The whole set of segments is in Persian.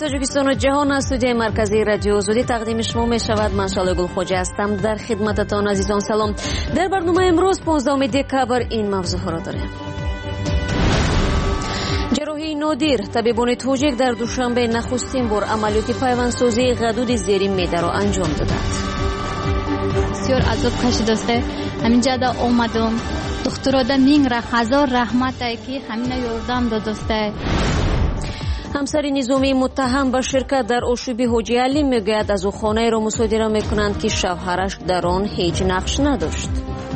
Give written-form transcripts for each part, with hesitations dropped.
تاجیکستان و جهان از استودیوی مرکزی رادیو آزادی تقدیم شما می شود. من شعله گلخوجه هستم. در خدمتتان عزیزان سلام. در برنامه امروز 15 دکبر این موضوع ها را داریم. جراحی نادیر، طبیبان توجیک در دوشنبه نخستین بار عملیات پیوندسازی غدود زیر معده را انجام دادند. بسیار عذاب کشیده. همینجا دا اومدم. دکترا دا مینگ را هزار رحمت که همین یاردم دادسته. همسر نظامی متهم به شرکت در آشوب حاجی علی میگوید از او خانه را مصادره میکنند که شوهرش در آن هیچ نقش نداشت.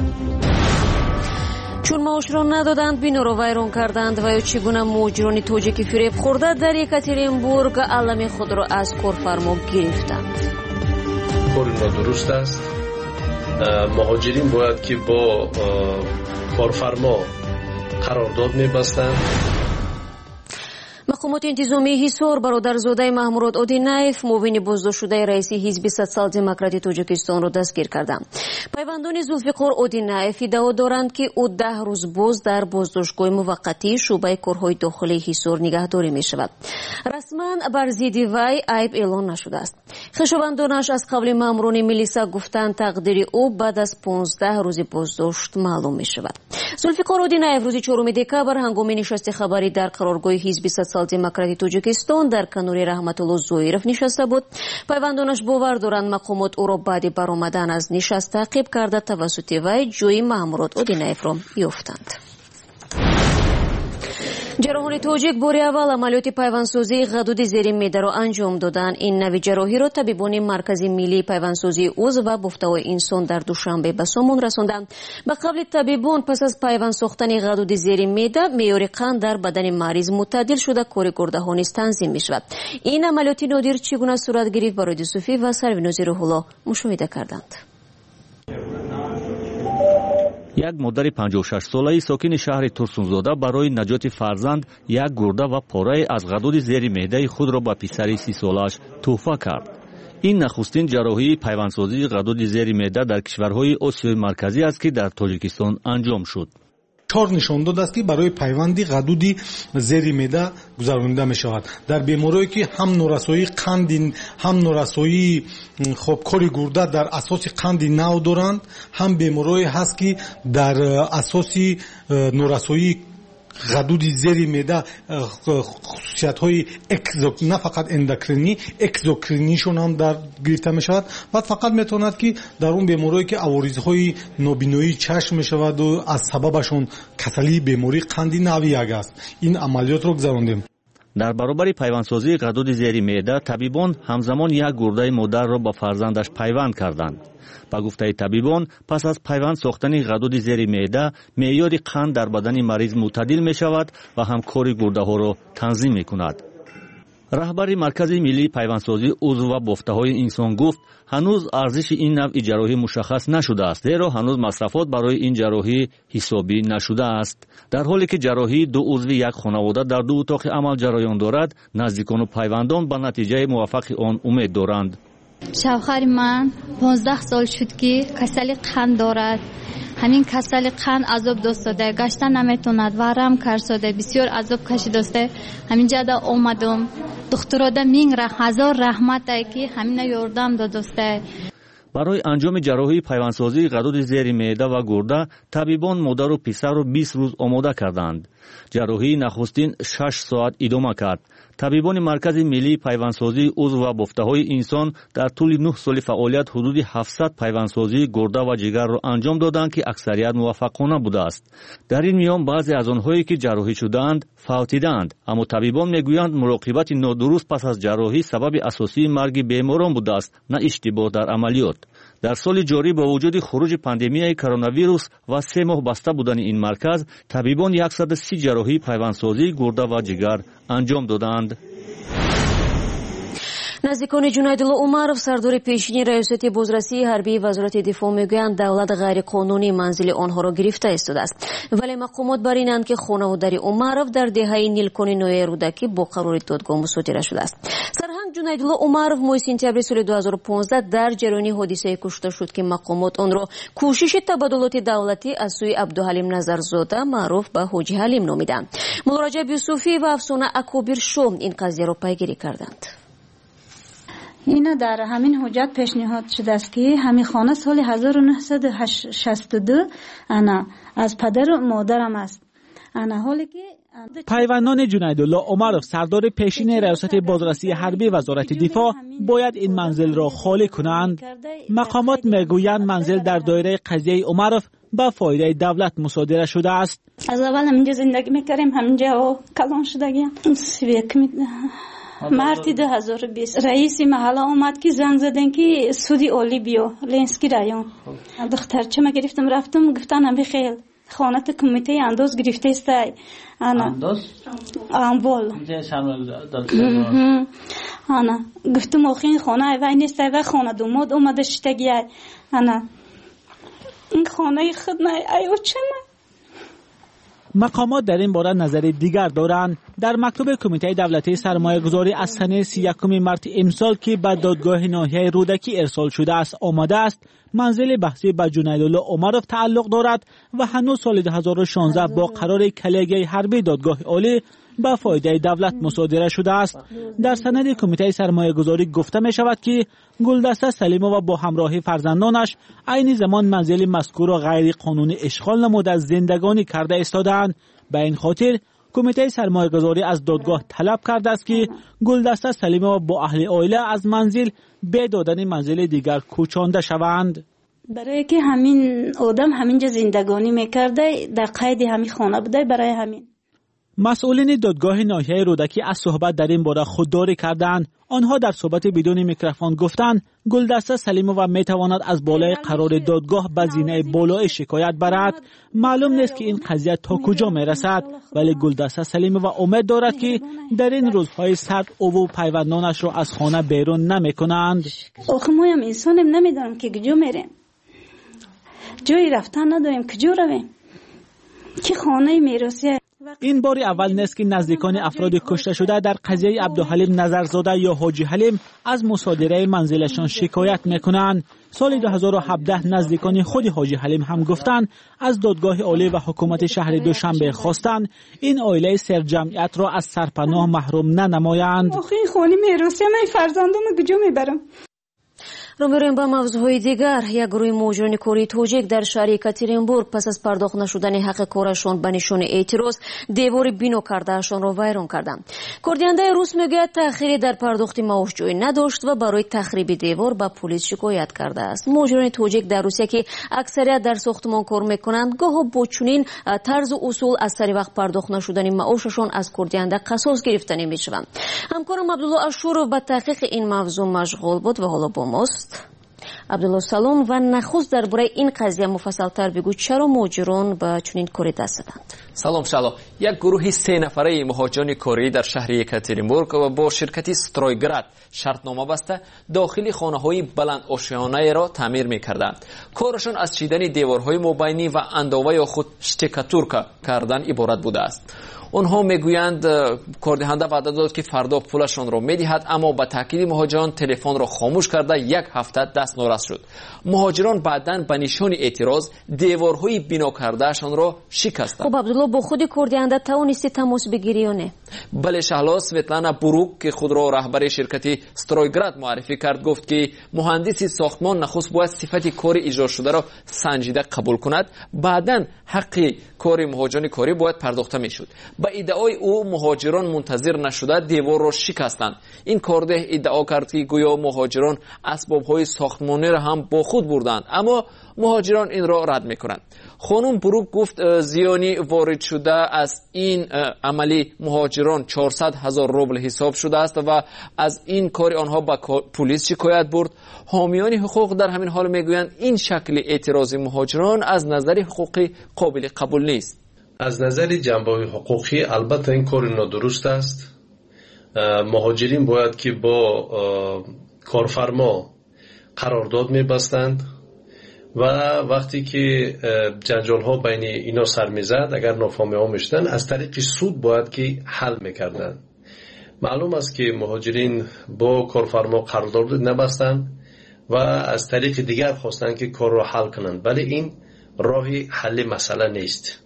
چون معاش را ندادند بنا را ویران کردند و یا چگونه مهاجران تاجیک فریب خورده در یکاترینبورگ علم خود را از کارفرما گرفتند. کار نادرست است. مهاجرین باید که با کارفرما قرارداد میبستند. مقامات انتظامی حصار برادرزاده محمود آدینایف معاون بازداشت شده رئیس حزب سوسیال دموکراتی تاجیکستان را دستگیر کردند. پیوندان زلفقار آدینایف ادعا دارند که او 10 روز باز در بازداشتگاه موقتی شعبه کارهای داخلی حصار نگهداری می شود. رسما بر ضد وی عیب اعلان نشده است. خویشاوندانش از قبل ماموران ملیسا گفتند تقدیر او بعد از 15 روز بازداشت معلوم می شود. زلفقار آدینایف روز 4 دکبر هنگام نشست خبری در قرارگاه حزب سوسیال دموکراتی تاجیکستان در کنار رحمت الله زویرف نشسته بود. پیوندانش باور دارند مقامات او را بعد برآمدن از نشست تعقیب کرده توسط وی جوی محمود آدینایف را یافتند. جراحان تاجیک بار اول عملیات پیوندسازی غدود زیر معده را انجام دادند. این نوع جراحی را طبیبان مرکز ملی پیوندسازی عضو و بافته انسان در دوشنبه به سامان رساندند. به قول طبیبان پس از پیوند ساختن غدود زیر معده معیار قند در بدن مریض معتدل شده کار گرده ها نیز تنظیم می شود. این عملیات نادر چگونه صورت گرفت برای صوفی و سروینوزی روح الله مشاهده کردند. یک مادر 56 ساله‌ای ساکن شهر ترسونزاده برای نجات فرزند یک گرده و پاره از غدود زیر معده خود را به پسر 30 سالش تحفه کرد. این نخستین جراحی پیوندسازی غدود زیر معده در کشورهای آسیای مرکزی است که در تاجیکستان انجام شد. 4 نشان داده است که برای پیوندی غدودی زیر معده گذرانیده می شود. در بیماری‌هایی که هم نورسایی قند هم نورسایی کاری گرده در اساس قند نو دارند، هم بیماری‌هایی هست که در اساس نورسایی غدود زیر معده خصوصیت‌های نه فقط اندوکرینی اکزوکرینیشون هم در گرفته می شود. بعد فقط میتواند که در اون بیماری‌هایی که عوارض‌های نابینایی چشم می شود و از سببشون کسلی بیماری قندی نوع یک است. این عملیات رو گذراندیم. در برابر پیوندسازی غدود زیر معده طبیبان همزمان یک گرده مادر را با فرزندش پیوند کردند. با گفته طبیبان پس از پیوند ساختن غدود زیر معده معیار قند در بدن مریض معتدل می شود و هم کار گرده ها را تنظیم می کند. رهبر مرکز ملی پیوندسازی عضو و بافته های انسان گفت هنوز ارزش این نوع جراحی مشخص نشده است، زیرا هنوز مصرفات برای این جراحی حسابی نشده است. در حالی که جراحی 2 عضو یک خانواده در 2 اتاق عمل جریان دارد، نزدیکان و پیوندان به نتیجه موفق آن امید دارند. شوهر من 15 سال شد که کسل قند دارد. همین کسل قند عذاب داشته، گشتن نمیتوند و رم کرده، بسیار عذاب کشیده. همینجا دا اومدم. دکترا دا مینگ را هزار رحمت که همین یاردم دادسته. برای انجام جراحی پیوندسازی غدود زیر معده و گرده طبیبان مادر و پسر را 20 روز آماده کردند. جراحی نخستین 6 ساعت ادامه کرد. طبیبان مرکز ملی پیوندسازی عضو و بافته های انسان در طول 9 سال فعالیت حدود 700 پیوندسازی گرده و جگر را انجام دادند که اکثریت موفقانه بوده است. در این میان بعضی از آنهایی که جراحی شدند فوتیدند، اما طبیبان میگویند مراقبت نادرست پس از جراحی سبب اساسی مرگ بیماران بوده است، نه اشتباه در عملیات. در سال جاری با وجود خروج پاندمی کرونا ویروس و 3 ماه بسته بودن این مرکز، طبیبان 130 جراحی پیوندسازی گرده و جگر انجام دادند. نزدیکان جنیدالله عمرов سردار پیشین ریاست بازرسی حربی وزارت دفاع میگویند دولت غیر قانونی منزل آنها را گرفته ایستاده است، ولی مقامات بر اینند که خانواده عمرов در دهه نیلکان نوی رودکی با قرار دادگاه مصادره شده است. سرهنگ جنیدالله عمرов ماه سپتامبر سال 2015 در جریان حادثه کشته شد که مقامات آن را کوشش تبادلات دولتی از سوی عبدالحلیم نظرزاده معروف به حاجی حلیم نامیدند. مولا رجب یوسفی و افسانه اکابر شو این قضیه را پیگیری کردند. اینا در همین حجت پیشنهاد شده است که همین خانه سال 1962 انا از پدر و مادرم است. انا حالی که پیوندان جنیدالله عمرov سردار پیشین ریاست بازرسی حربی وزارت دفاع باید این منزل را خالی کنند. مقامات میگویند منزل در دایره قضیه عمرov به فایده دولت مصادره شده است. از اول همینجا زندگی میکردیم، همینجا و کلان شدگیم. مارتی 2020 رئیس محله آمد که زنگ زدن که سودی اولی بیو لینسکی رایون. دخترچه ما گرفتم رفتم گفتن هم بخیل خانه کمیته انداز گرفته است. انداز؟ اموال. انا گفتم آخه خانه وای نیست و خانه دوماد اومده شتگی. انا این خانه خود نه ایو چه نه. مقامات در این باره نظر دیگر دارند. در مکتوب کمیته دولتی سرمایه گذاری از سنه 31 مارس امسال که به دادگاه ناحیه رودکی ارسال شده است آمده است منزل بحثی به جنیدالله عمرov تعلق دارد و هنوز سال 2016 با قرار کلیگه حربی دادگاه عالی به فایده دولت مصادره شده است. در سند کمیته سرمایه گذاری گفته می شود که گلدسته سلیمووا با همراهی فرزندانش عین زمان منزل مذکور را غیر قانونی اشغال نموده زندگانی کرده ایستادند. به این خاطر کمیته سرمایه گذاری از دادگاه طلب کرده است که گلدسته سلیمووا با اهل عائله از منزل به دادن منزل دیگر کوچانده شوند. برای که همین آدم همینجا زندگانی میکرده در قید همین خانه بوده. برای همین مسئولین دادگاه ناحیه رودکی از صحبت در این باره خودداری کردند. آنها در صحبت بدون میکروفون گفتند گلدسته سلیمووا میتواند از بالای قرار دادگاه به زینه بالای شکایت برد. معلوم نیست که این قضیه تا کجا میرسد، ولی گلدسته سلیمووا امید دارد که در این روزهای سرد او و پیوندانش را از خانه بیرون نمیکنند. آخه ما هم انسانیم، نمیدونم که کجا میریم، جایی رفتن نداریم، کجا رویم، که خانه میراثی. این بار اول نیست که نزدیکان افراد کشته شده در قضیه عبدالحلیم نظرزاده یا حاجی حلیم از مصادره منزلشان شکایت میکنند. سال 2017 نزدیکان خود حاجی حلیم هم گفتند از دادگاه عالی و حکومت شهر دوشنبه خواستند این عائله سرجمعیت را از سرپناه محروم ننمایند. آخه این خانه میراثی من فرزندم کجا میبرم؟ رو بریم با موضوعهای دیگر. یک گروه مهاجران کره تاجیک در شهر یکاترینبورگ پس از پرداخت نشدن حق کارشان به نشان اعتراض دیوار بنا کردهشان را ویران کردند. کردینده روس میگوید تأخیری در پرداخت معاش جای نداشت و برای تخریب دیوار به پلیس شکایت کرده است. مهاجران تاجیک در روسیه که اکثریت در ساختمان کار میکنند گاه با چنین طرز و اصول از سر وقت پرداخت نشدن معاششان از کردینده قصاص گرفتنی میشوند. همکارم عبدالله اشورov به تحقیق این موضوع مشغول بود و حالا با ماست. عبدالله سلام و نخست درباره این قضیه مفصل‌تر بگو چرا مهاجران به چنین کاری دست دادند؟ سلام شالو. یک گروه 3 نفره مهاجران کره در شهر یکاترینبورگ و با شرکت سترویگراد شرطنامه بسته داخل خانه‌های بلند آشیانه را تعمیر می‌کردند. کارشان از چیدن دیوارهای مبینی و انداوه یا خود شتکاتورکا کردن عبارت بوده است. آنها میگویند کاردهنده وعده داد که فردا پولشان را میدهد، اما با تاکید مهاجران تلفن را خاموش کرده یک هفته دست نارس شد. مهاجران بعداً به نشان اعتراض دیوارهای بنا کردهشان را شکستند. خب عبدالله با خود کاردهنده توانستی تماس بگیری یا نه؟ بله شهلا. سویتلانا بروک که خود را رهبر شرکت سترویگراد معرفی کرد گفت که مهندس ساختمان نخست باید صفت کار اجرا شده را سنجیده قبول کند، بعداً حق کار مهاجران کاری باید پرداخته میشد. با ادعای او مهاجران منتظر نشده دیوار را شکستند. این کارده ادعا کرد که گویا مهاجران اسباب‌های ساختمانی را هم با خود بردند، اما مهاجران این را رد میکنند. خانم بروک گفت زیانی وارد شده از این عملی مهاجران 400,000 روبل حساب شده است و از این کار آنها با پلیس شکایت برد. حامیان حقوق در همین حال میگویند این شکل اعتراض مهاجران از نظر حقوقی قابل قبول نیست. از نظر جنبه حقوقی البته این کار نادرست است. مهاجرین باید که با کارفرما قرارداد می‌بستند و وقتی که جنجال ها بین اینا سر میزد، اگر نافهمی ها میشدن از طریق سود باید که حل میکردن. معلوم است که مهاجرین با کارفرما قرارداد نبستند و از طریق دیگر خواستند که کار را حل کنند، ولی این راهی حل مسئله نیست.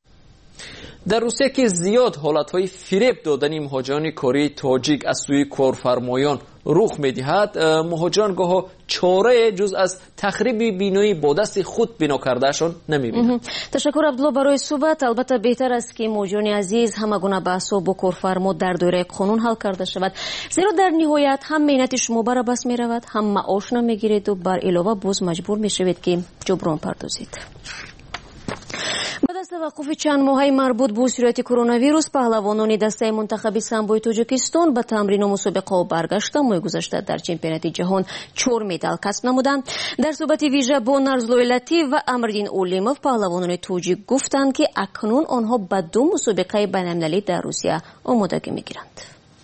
در روسیه که زیاد حالتهای فریب دادن مهاجران کره تاجیک از سوی کارفرمایان رخ میدهد مهاجران گاه چاره جز از تخریب بینایی با دست خود بنا کردهشان نمیبینند. تشکر عبدالله برای صحبت. البته بهتر است که مهاجران عزیز همه گونه بحث‌ها با کارفرما در دایره قانون حل کرده شود، زیرا در نهایت هم مهنت شما بر بس میرود، هم معاش نمیگیرید و بر علاوه باز مجبور میشوید که جبران پردازید. بعد از توقف چند ماهه مربوط به صورت کرونا ویروس، پهلوانان دسته منتخبی سامبوی تاجیکستان به تمرین و مسابقه برگشته. ماه گذشته در چمپیونات جهان 4 مدال کسب نمودند. در صحبت ویژه با نرزلوی لطیف و امردین اولیموف، پهلوانان تاجیک گفتند که اکنون آنها به 2 مسابقه بین‌المللی در روسیه آمادگی میگیرند.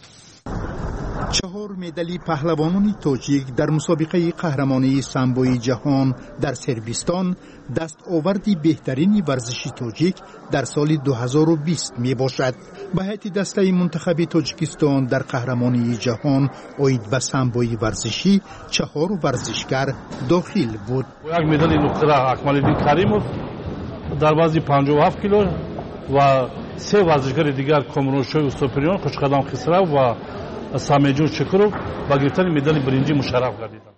4 مدال پهلوانان تاجیک در مسابقه قهرمانی سامبوی جهان در سربستان دستاوردی بهترین ورزشی تاجیک در سال 2020 می باشد. به هیئت دسته منتخب تاجیکستان در قهرمانی جهان اوید به سامبوی ورزشی 4 ورزشکار داخل بود. یک مدال نقره اکمال‌الدین کریموف در وزن 57 کیلو و 3 ورزشکار دیگر کامرانشوی استوپریان، خوشقدم خسرو و سامیجون شکروف با گرفتن مدال برنجی مشرف گردیدند.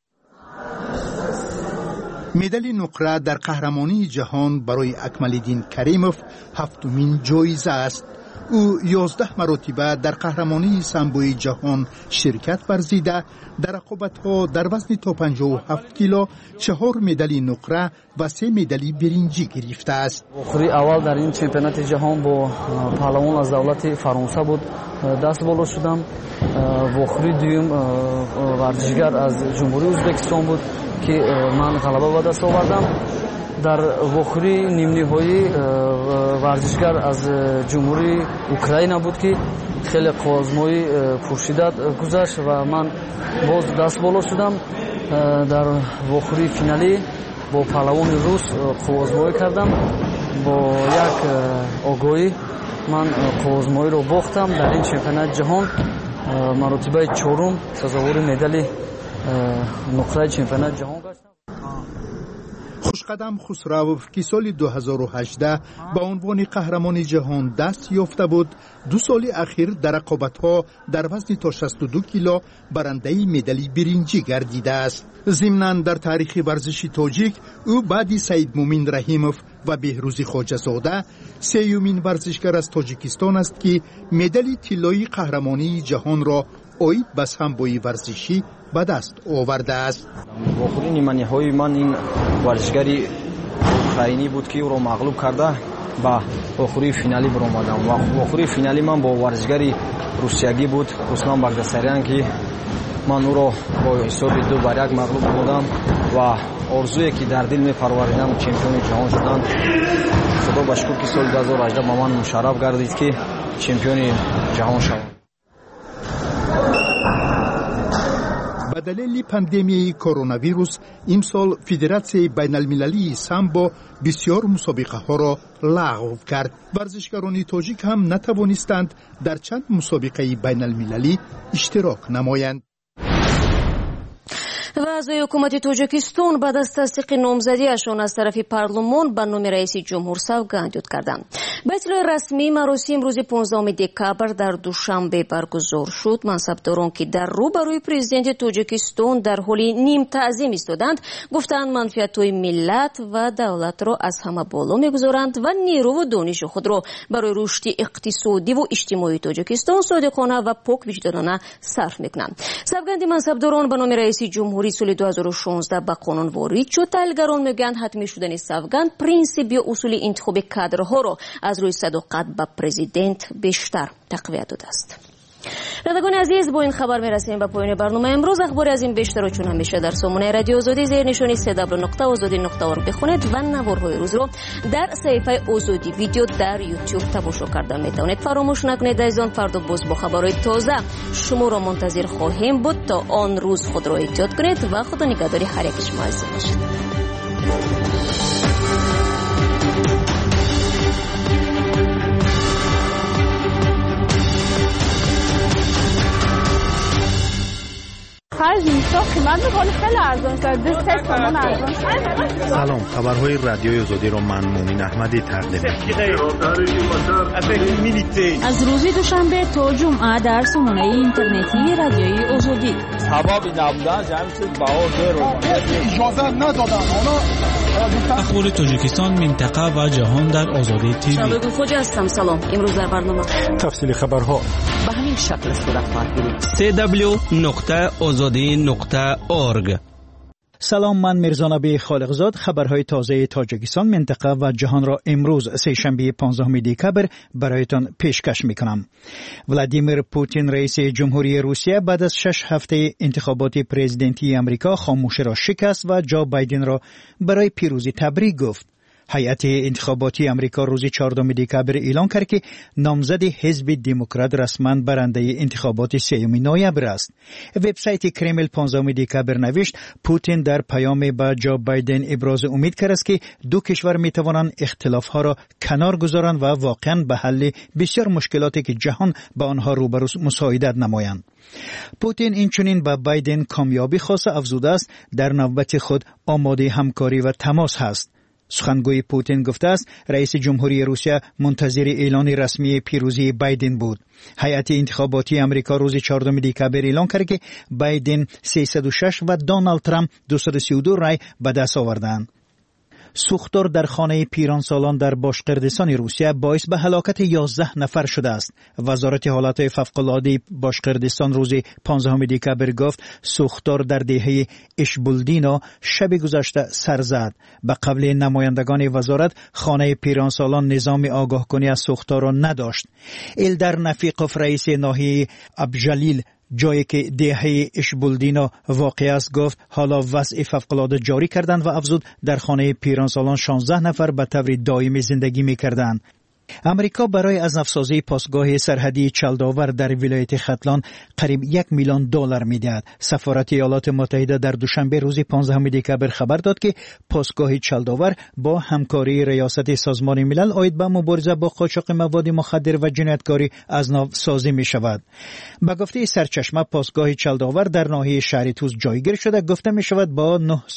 مدال نقره در قهرمانی جهان برای اکمال‌الدین کریموف 7مین جایزه است. او 11 مرتبه در قهرمانی سامبوی جهان شرکت ورزیده، در رقابت‌ها در وزن تا 57 کیلو 4 مدال نقره و 3 مدال برنجی گرفته است. آخری اول در این چمپیونات جهان با پهلوان از دولت فرانسه بود دست بالا شدم. آخری دوم ورزشگر از جمهوری ازبکستان بود که من غلبه به دست آوردم. در آخری نیم نهایی ورزشگر از جمهوری اوکراین بود که خیلی آزمایی پرشدت گذشت و من باز دست بالا شدم. در آخری فینالی با پهلوان روس آزمایی کردم، با یک آگاهی من آزمایی رو باختم. در این چمپیونات جهان مرتبه 4 سزاوار مدال نقره چمپیونات جهان گشتم. خوشقدم خسروف که سال 2018 به عنوان قهرمان جهان دست یافته بود، 2 سال اخیر در رقابت‌ها در وزن تا 62 کیلو برنده مدال برنجی گردیده است. ضمناً در تاریخ ورزشی تاجیک او بعد سید مومین رحیموف و بهروز خواجه‌زاده 3مین ورزشکار از تاجیکستان است که مدال طلایی قهرمانی جهان را اوید به سامبوی ورزشی به دست آورده است. آخرین نیمه نهایی من این ورزشگری اوکراینی بود که او را مغلوب کرده به آخری فینالی برآمدم و آخری فینالی من با ورزشگری روسیایی بود روسلان باگداساریان که من او را با حساب 2-1 مغلوب نمودم و آرزویی که در دل می‌پروریدم چمپیون جهان شدن. خدا با شکر که سال 2018 به من مشرف گردید که چمپیون جهان شدم. به دلیل پاندمی کرونا ویروس امسال فدراسیون بین المللی سامبو بسیار مسابقه ها را لغو کرد. ورزشکاران تاجیک هم نتوانستند در چند مسابقه بین المللی اشتراک نمایند. و اعضای حکومت تاجیکستان بعد از تصدیق نامزدیشان از طرف پارلمان به نام رئیس جمهور سوگند یاد کردند. به اطلاع رسمی مراسم روز 15 دکامبر در دوشنبه برگزار شد. منصبداران که در روبروی پرزیدنت تاجیکستان در حال نیم تعظیم ایستادند گفتند منفعت‌های ملت و دولت را از همه بالا می‌گذارند و نیرو و دانش خود را برای رشد اقتصادی و اجتماعی تاجیکستان صادقانه و پاک وجدانانه صرف می‌کنند. سوگند منصبداران به نام رئیس جمهوری سال 2016 به قانون وارد شد. تحلیلگران میگویند حتمی شدن سوگند پرینسیپ یا اصول انتخاب کادرها را از روی صداقت به پرزیدنت بیشتر تقویت داده است. شنوندگان عزیز، با این خبر میرسیم به پایان برنامه امروز. اخباری از این بیشتر و چون همیشه در سامانه رادیو آزادی زیر نشانی www.azadi.org بخونید و نوارهای روز رو در صفحه آزادی ویدیو در یوتیوب تماشا کرده میتونید. فراموش نکنید عزیزان، فردا باز با خبرهای تازه شما را منتظر خواهیم بود. تا آن روز خود را احتیاط کنید و خدا نگهداری هر یک شما عزیز باشید. خرج میشه قیمت میکنه خیلی ارزان شد. 2 تومان ارزان شد. سلام، خبرهای رادیوی آزادی را من مومن احمدی تقدیم می‌کنم. از روز دوشنبه تا جمعه در سامانه اینترنتی رادیوی آزادی. سبب نبودن جمع چیز بهار اجازه ندادن. اخبار تاجیکستان، منطقه و جهان در آزادی تیوی. شبگون خوجه هستم. سلام. امروز در برنامه تفصیل خبرها به همین شکل صورت خواهد گرفت. www.azadi.org. سلام، من میرزا نبی خالقزاد. خبرهای تازه تاجیکستان، منطقه و جهان را امروز سه‌شنبه 15 دکبر برایتان پیشکش میکنم. ولادیمیر پوتین رئیس جمهوری روسیه بعد از 6 هفته انتخابات پرزیدنتی امریکا خاموشی را شکست و جو بایدن را برای پیروزی تبریک گفت. هیئت انتخاباتی امریکا روز 14 دکبر اعلام کرد که نامزد حزب دموکرات رسما برنده انتخابات 3 نوامبر است. وبسایت کرمل 15 دکبر نوشت پوتین در پیام به جو بایدن ابراز امید کرد است که دو کشور می توانند اختلافها را کنار گذارند و واقعا به حل بسیار مشکلاتی که جهان با آنها روبرو مساعدت نمایند. پوتین اینچنین به بایدن کامیابی خواسته افزوده است در نوبت خود آماده همکاری و تماس هست. سخنگوی پوتین گفته است رئیس جمهوری روسیه منتظر اعلان رسمی پیروزی بایدن بود. هیئت انتخاباتی امریکا روز 14 دکبر اعلان کرد که بایدن 306 و دونالد ترامپ 232 رای به دست آوردند. سوختار در خانه پیرانسالان در باشقردستان روسیه باعث به هلاکت 11 نفر شده است. وزارت حالات فوق‌العاده باشقردستان روز 15 دکبر گفت سوختار در دهه اشبولدینا شب گذشته سر زد. به قبل نمایندگان وزارت خانه پیرانسالان نظام آگاه کنی از سوختار را نداشت. ایلدر نفیقوف رئیس ناحیه ابجلیل جایی که دهه اشبولدینا واقع است گفت حالا وضع فوق‌العاده جاری کردند و افزود در خانه پیرانسالان 16 نفر به طور دائمی زندگی می‌کردند. امریکا برای از نفسازی پاسگاه سرحدی چلداور در ولایت ختلان قریب $1 میلیون می‌دهد. سفارت ایالات متحده در دوشنبه روز 15 دکبر خبر داد که پاسگاه چلداور با همکاری ریاست سازمان ملل عاید به مبارزه با قاچاق مواد مخدر و جنایتکاری از نو سازی می‌شود. به گفته سرچشمه پاسگاه چلداور در ناحیه شهر توس جایگیر شده گفته می‌شود با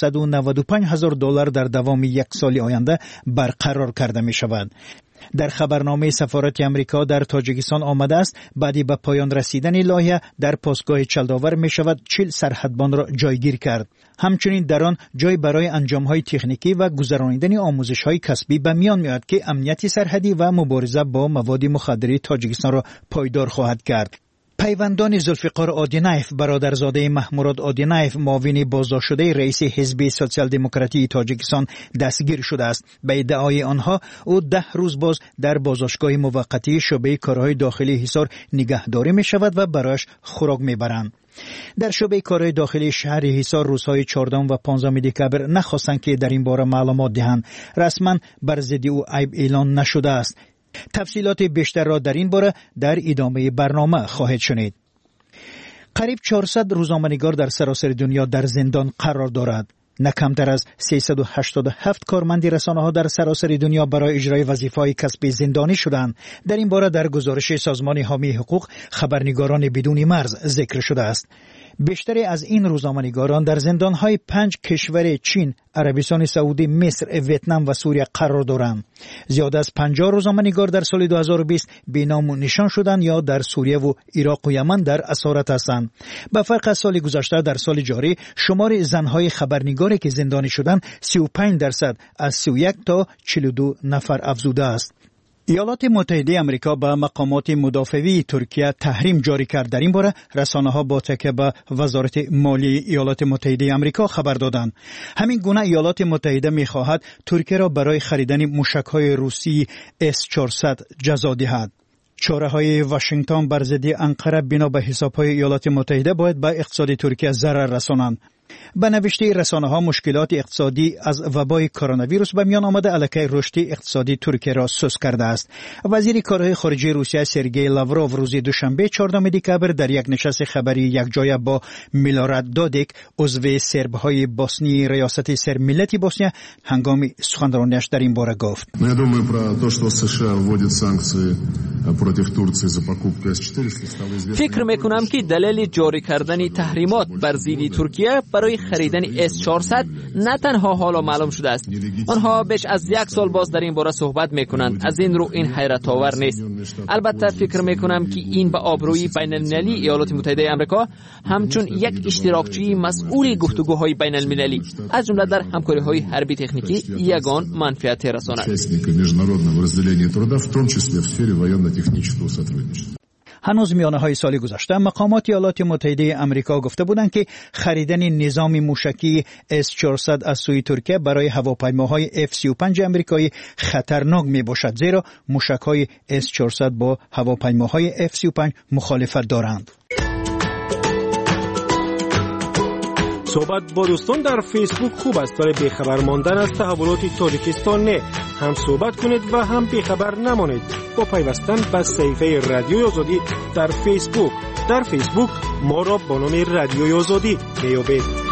$995,000 در دوام 1 سال آینده برقرار کرده می‌شود. در خبرنامه سفارت امریکا در تاجیکستان آمده است بعدی به پایان رسیدن لایحه در پاسگاه چلداور می شود 40 سرحدبان را جایگیر کرد. همچنین در آن جای برای انجام‌های تکنیکی و گذرانیدن آموزش‌های کسبی به میان می‌آید که امنیت سرحدی و مبارزه با مواد مخدر تاجیکستان را پایدار خواهد کرد. پیوندان ذوالفقار آدینایف برادرزاده محمود آدینایف معاون بازداشت شده رئیس حزب سوسیال دموکراتی تاجیکستان دستگیر شده است. به ادعای آنها او 10 روز باز در بازداشتگاه موقتی شعبه کارهای داخلی حصار نگهداری می شود و برایش خوراک می برند. در شعبه کارهای داخلی شهر حصار روزهای 14 و 15 دکبر نخواستند که در این باره معلومات دهند. رسما بر ضد او عیب اعلان نشده است. تفصیلات بیشتر را در این باره در ادامه برنامه خواهید شنید. قریب 400 روزنامه‌نگار در سراسر دنیا در زندان قرار دارد. نه کمتر از 387 کارمند رسانه‌ها در سراسر دنیا برای اجرای وظیفه‌های کسبی زندانی شدند. در این باره در گزارش سازمان حامی حقوق خبرنگاران بدون مرز ذکر شده است. بیشتر از این روزنامه‌نگاران در زندان‌های 5 کشور چین، عربستان سعودی، مصر، ویتنام و سوریه قرار دارند. زیاد از 50 روزنامه‌نگار در سال 2020 بی‌نام و نشان شدند یا در سوریه و عراق و یمن در اسارت هستند. به فرق از سال گذشته در سال جاری شمار زن‌های خبرنگاری که زندانی شدند 35% از 31 تا 42 نفر افزوده است. ایالات متحده آمریکا به مقامات مدافعی ترکیه تحریم جاری کرد. در این باره رسانه‌ها با تکیه به وزارت مالی ایالات متحده آمریکا خبر دادند. همین گونه ایالات متحده می‌خواهد ترکیه را برای خریدن موشک‌های روسی S-400 جزا دهد. چاره‌های واشنگتن بر ضد انقره بنا به حساب‌های ایالات متحده باید به اقتصاد ترکیه ضرر رسانند. به نوشته رسانه‌ها مشکلات اقتصادی از وبای کرونا ویروس به میان آمده علیه رشد اقتصادی ترکیه را سست کرده است. وزیر کارهای خارجه روسیه سرگئی لاوروف روز دوشنبه 14 دکبر در یک نشست خبری یکجایه با میلوراد دودیک عضو سرب‌های بوسنی ریاست سرملتی بوسنیا هنگام سخنرانیش در این باره گفت: فکر میکنم که دلیل جاری کردن تحریمات بر ضد ترکیه برای خریدن S400 نه تنها حالا معلوم شده است. آنها بیش از یک سال باز در این باره صحبت میکنند. از این رو این حیرت آور نیست. البته فکر میکنم که این به آبروی بین المللی ایالات متحده آمریکا همچون یک اشتراکچی مسئول گفتگوهای بین المللی از جمله در همکاری‌های حربی تکنیکی یگان منفعت رساند. هنوز میانه‌های سال گذشته مقامات ایالات متحده آمریکا گفته بودند که خریدن نظام موشکی S400 از سوی ترکیه برای هواپیماهای F-35 آمریکایی خطرناک میباشد، زیرا موشک‌های S400 با هواپیماهای F-35 مخالفت دارند. صحبت با دوستان در فیسبوک خوب است، ولی بیخبر ماندن از تحولات تاجیکستان نه. هم صحبت کنید و هم بیخبر نمانید با پیوستن به صفحه رادیوی آزادی در فیسبوک. در فیسبوک ما را با نام رادیوی آزادی بیابید.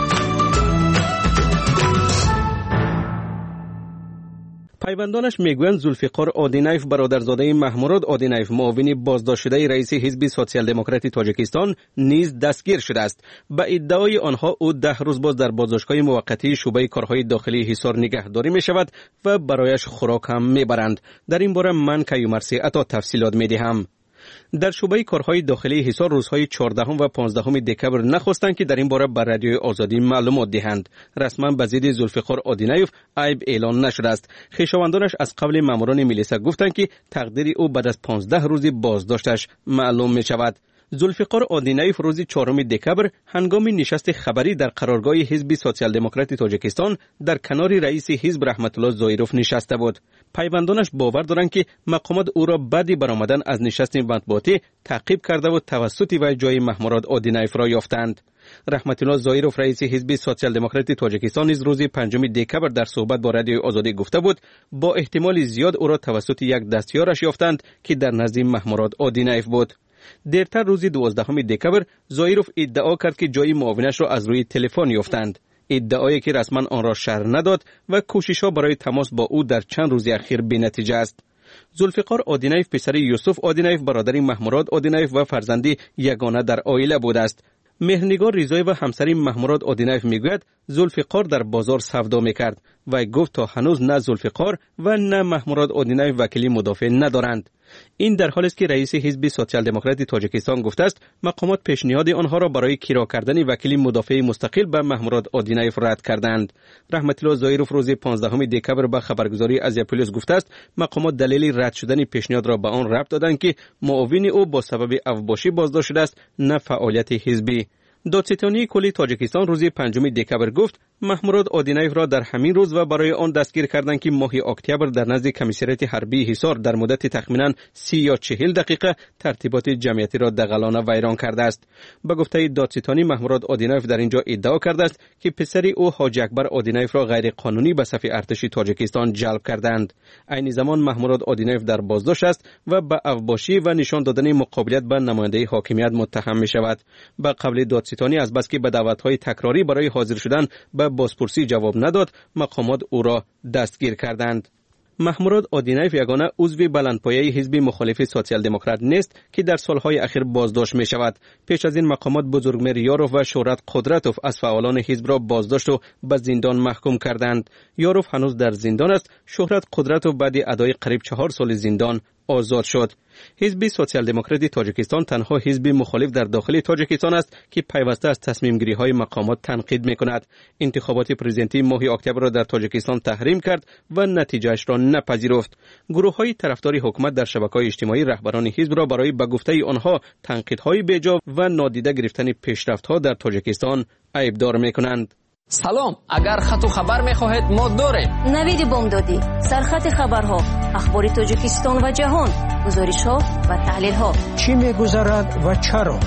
پیوندانش میگویند ذوالفقار آدینایف برادرزاده محمود آدینایف معاون بازداشتشده رئیس حزب سوسیال دموکراتی تاجیکستان نیز دستگیر شده است. به ادعای آنها او 10 روز باز در بازداشتگاه موقتی شعبه کارهای داخلی حصار نگهداری می شود و برایش خوراک هم میبرند. در این باره من کیومرثی عطا تفصیلات میدهم. در شعبه کارهای داخلی حصار روزهای 14 و 15 دکبر نخواستند که در این باره بر رادیوی آزادی معلومات دهند. رسما به ضد ذوالفقار آدینایف عیب اعلان نشده است. خویشاوندانش از قبل ماموران ملیسا گفتند که تقدیر او بعد از 15 روز بازداشتش معلوم می شود. ذوالفقار آدینایف روز 4 دکبر هنگام نشست خبری در قرارگاه حزب سوسیال دموکراتی تاجیکستان در کنار رئیس حزب رحمت الله زایروف نشسته بود. پیوندانش باور دارند که مقامات او را بعد برآمدن از نشست مطبوعاتی تعقیب کرده و توسط وی جای محمود آدینایف را یافتند. رحمت الله زایروف رئیس حزب سوسیال دموکراتی تاجیکستان نیز روز 5 دکبر در صحبت با رادیوی آزادی گفته بود با احتمال زیاد او را توسط یک دستیارش یافتند که در نزد محمود آدینایف بود. دیرتر روز 12 دکبر زایروف ادعا کرد که جای معاونش را از روی تلفن یافتند. ادعایی که رسما آن را شرح نداد و کوشش‌ها برای تماس با او در چند روز اخیر بی‌نتیجه است. ذوالفقار آدینایف پسر یوسف آدینایف برادر محمود آدینایف و فرزندی یگانه در عائله بوده است. مهرنگار ریزای و همسری محمود آدینایف میگوید ذوالفقار در بازار سودا میکرد و گفت تا هنوز نه ذوالفقار و نه محمود آدینایف وکیلی مدافع ندارند. این در حالی است که رئیس حزب سوسیال دموکراتی تاجیکستان گفته است مقامات پیشنهاد آنها را برای کرا کردن وکیلی مدافع مستقل به محمود آدینایف رد کردند. رحمت الله زایروف روز 15 دکبر به خبرگزاری آزیا پلیس گفته است مقامات دلیل رد شدن پیشنهاد را به آن ربط دادند که معاون او با سبب اوباشی بازداشت شده است، نه فعالیت حزبی. دادستانی کلی تاجیکستان روز 5 دکبر گفت محمود آدینایف را در همین روز و برای آن دستگیر کردند که ماه اکتبر در نزد کمیسریت حربی حصار در مدت تخمیناً 30 یا 40 دقیقه ترتیبات جمعیتی را دغلانه ویران کرده است. به گفته دادستانی محمود آدینایف در اینجا ادعا کرده است که پسر او حاج اکبر آدینایف را غیر قانونی به صف ارتش تاجیکستان جلب کردند. عین زمان محمود آدینایف در بازداشت است و به اوباشی و نشان دادن مقابلیت به نماینده حاکمیت متهم می شود. به قبل دادستانی از بس که به دعوت‌های تکراری برای حاضر شدن به بازپرسی جواب نداد، مقامات او را دستگیر کردند. محمود آدینایف یگانه عضو بلندپایه حزب مخالف سوسیال دموکرات نیست که در سالهای اخیر بازداشت می شود. پیش از این مقامات بزرگمیر یاروف و شهرت قدرتوف از فعالان حزب را بازداشت و به زندان محکوم کردند. یاروف هنوز در زندان است. شهرت قدرتوف بعد ادای قریب 4 سال زندان آزاد شد. حزب سوسیال دموکراتی تاجیکستان تنها حزب مخالف در داخل تاجیکستان است که پیوسته از تصمیم گیری های مقامات تنقید می کند. انتخابات پرزیدنتی ماه اکتبر را در تاجیکستان تحریم کرد و نتیجهش را نپذیرفت. گروه های طرفدار حکومت در شبکه‌های اجتماعی رهبران حزب را برای به گفته آنها تنقیدهای بیجا و نادیده گرفتن پیشرفت‌ها در تاجیکستان عیبدار می کنند. سلام، اگر خط و خبر می‌خواهید ما داریم. نوید بامدادی، سرخط خبرها، اخبار تاجیکستان و جهان، گزارش‌ها و تحلیل‌ها. چی می‌گذرد و چرا؟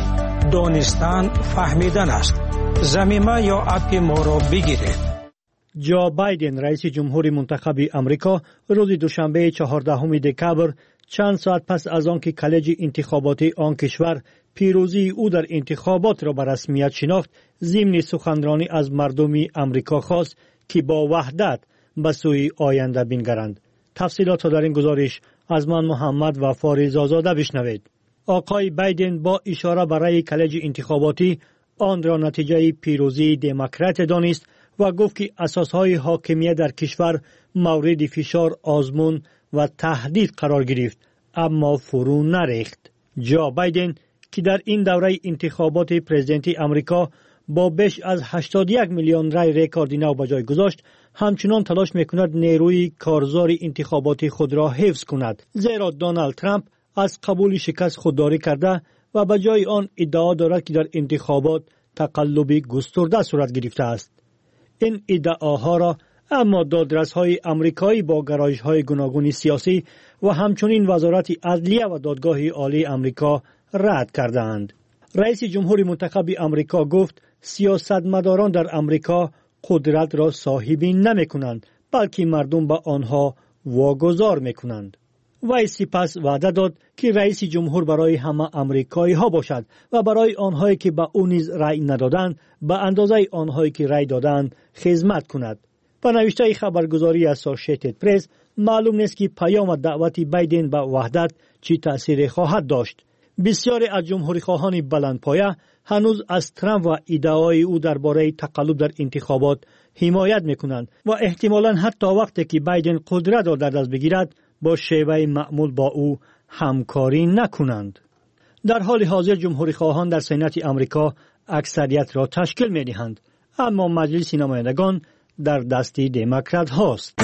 دانستن فهمیدن است. ضمیمه یا اپ ما را بگیرید. جو بایدن رئیس جمهور منتخب امریکا روز دوشنبه 14 دکبر چند ساعت پس از آنکه کالج انتخاباتی آن کشور پیروزی او در انتخابات را به رسمیت شناخت، ضمن سخنرانی از مردم امریکا خواست که با وحدت به سوی آینده بنگرند. تفصیلات را در این گزارش از من محمد و فارز آزاده بشنوید. آقای بایدن با اشاره به رأی کالج انتخاباتی آن را نتیجه پیروزی دموکرات دانست و گفت که اساسهای حاکمیت در کشور مورد فشار، آزمون و تهدید قرار گرفت، اما فرو نریخت. جو بایدن که در این دوره انتخابات پرزیدنتی امریکا با بیش از 81 میلیون رای رکورد نو به جای گذاشت، همچنان تلاش میکند نیروی کارزار انتخاباتی خود را حفظ کند، زیرا دونالد ترامپ از قبول شکست خودداری کرده و به جای آن ادعا دارد که در انتخابات تقلب گسترده صورت گرفته است. این ادعاها را اما دادرس‌های آمریکایی با گرایش‌های گوناگون سیاسی و همچنین وزارت عدلیه و دادگاه عالی آمریکا رد کردند. رئیس جمهور منتخب آمریکا گفت سیاستمداران در آمریکا قدرت را صاحبی نمی‌کنند، بلکه مردم به آنها واگذار می‌کنند. وی سپس وعده داد که رئیس جمهور برای همه آمریکایی‌ها باشد و برای آنهایی که به او نیز رأی ندادند به اندازه آنهایی که رأی دادند خدمت کند. با نوشته خبرگزاری اسوسییتد پرس معلوم نیست که پیام دعوت بایدن به وحدت چه تأثیری خواهد داشت. بسیاری از جمهوری‌خواهان بلندپایه هنوز از ترامپ و ادعای او درباره تقلب در انتخابات حمایت می‌کنند و احتمالاً حتی وقتی که بایدن قدرت را در دست بگیرد با شیوه معمول با او همکاری نکنند. در حال حاضر جمهوری‌خواهان در سنات آمریکا اکثریت را تشکیل می‌دهند، اما مجلس نمایندگان در دست دموکرات هاست.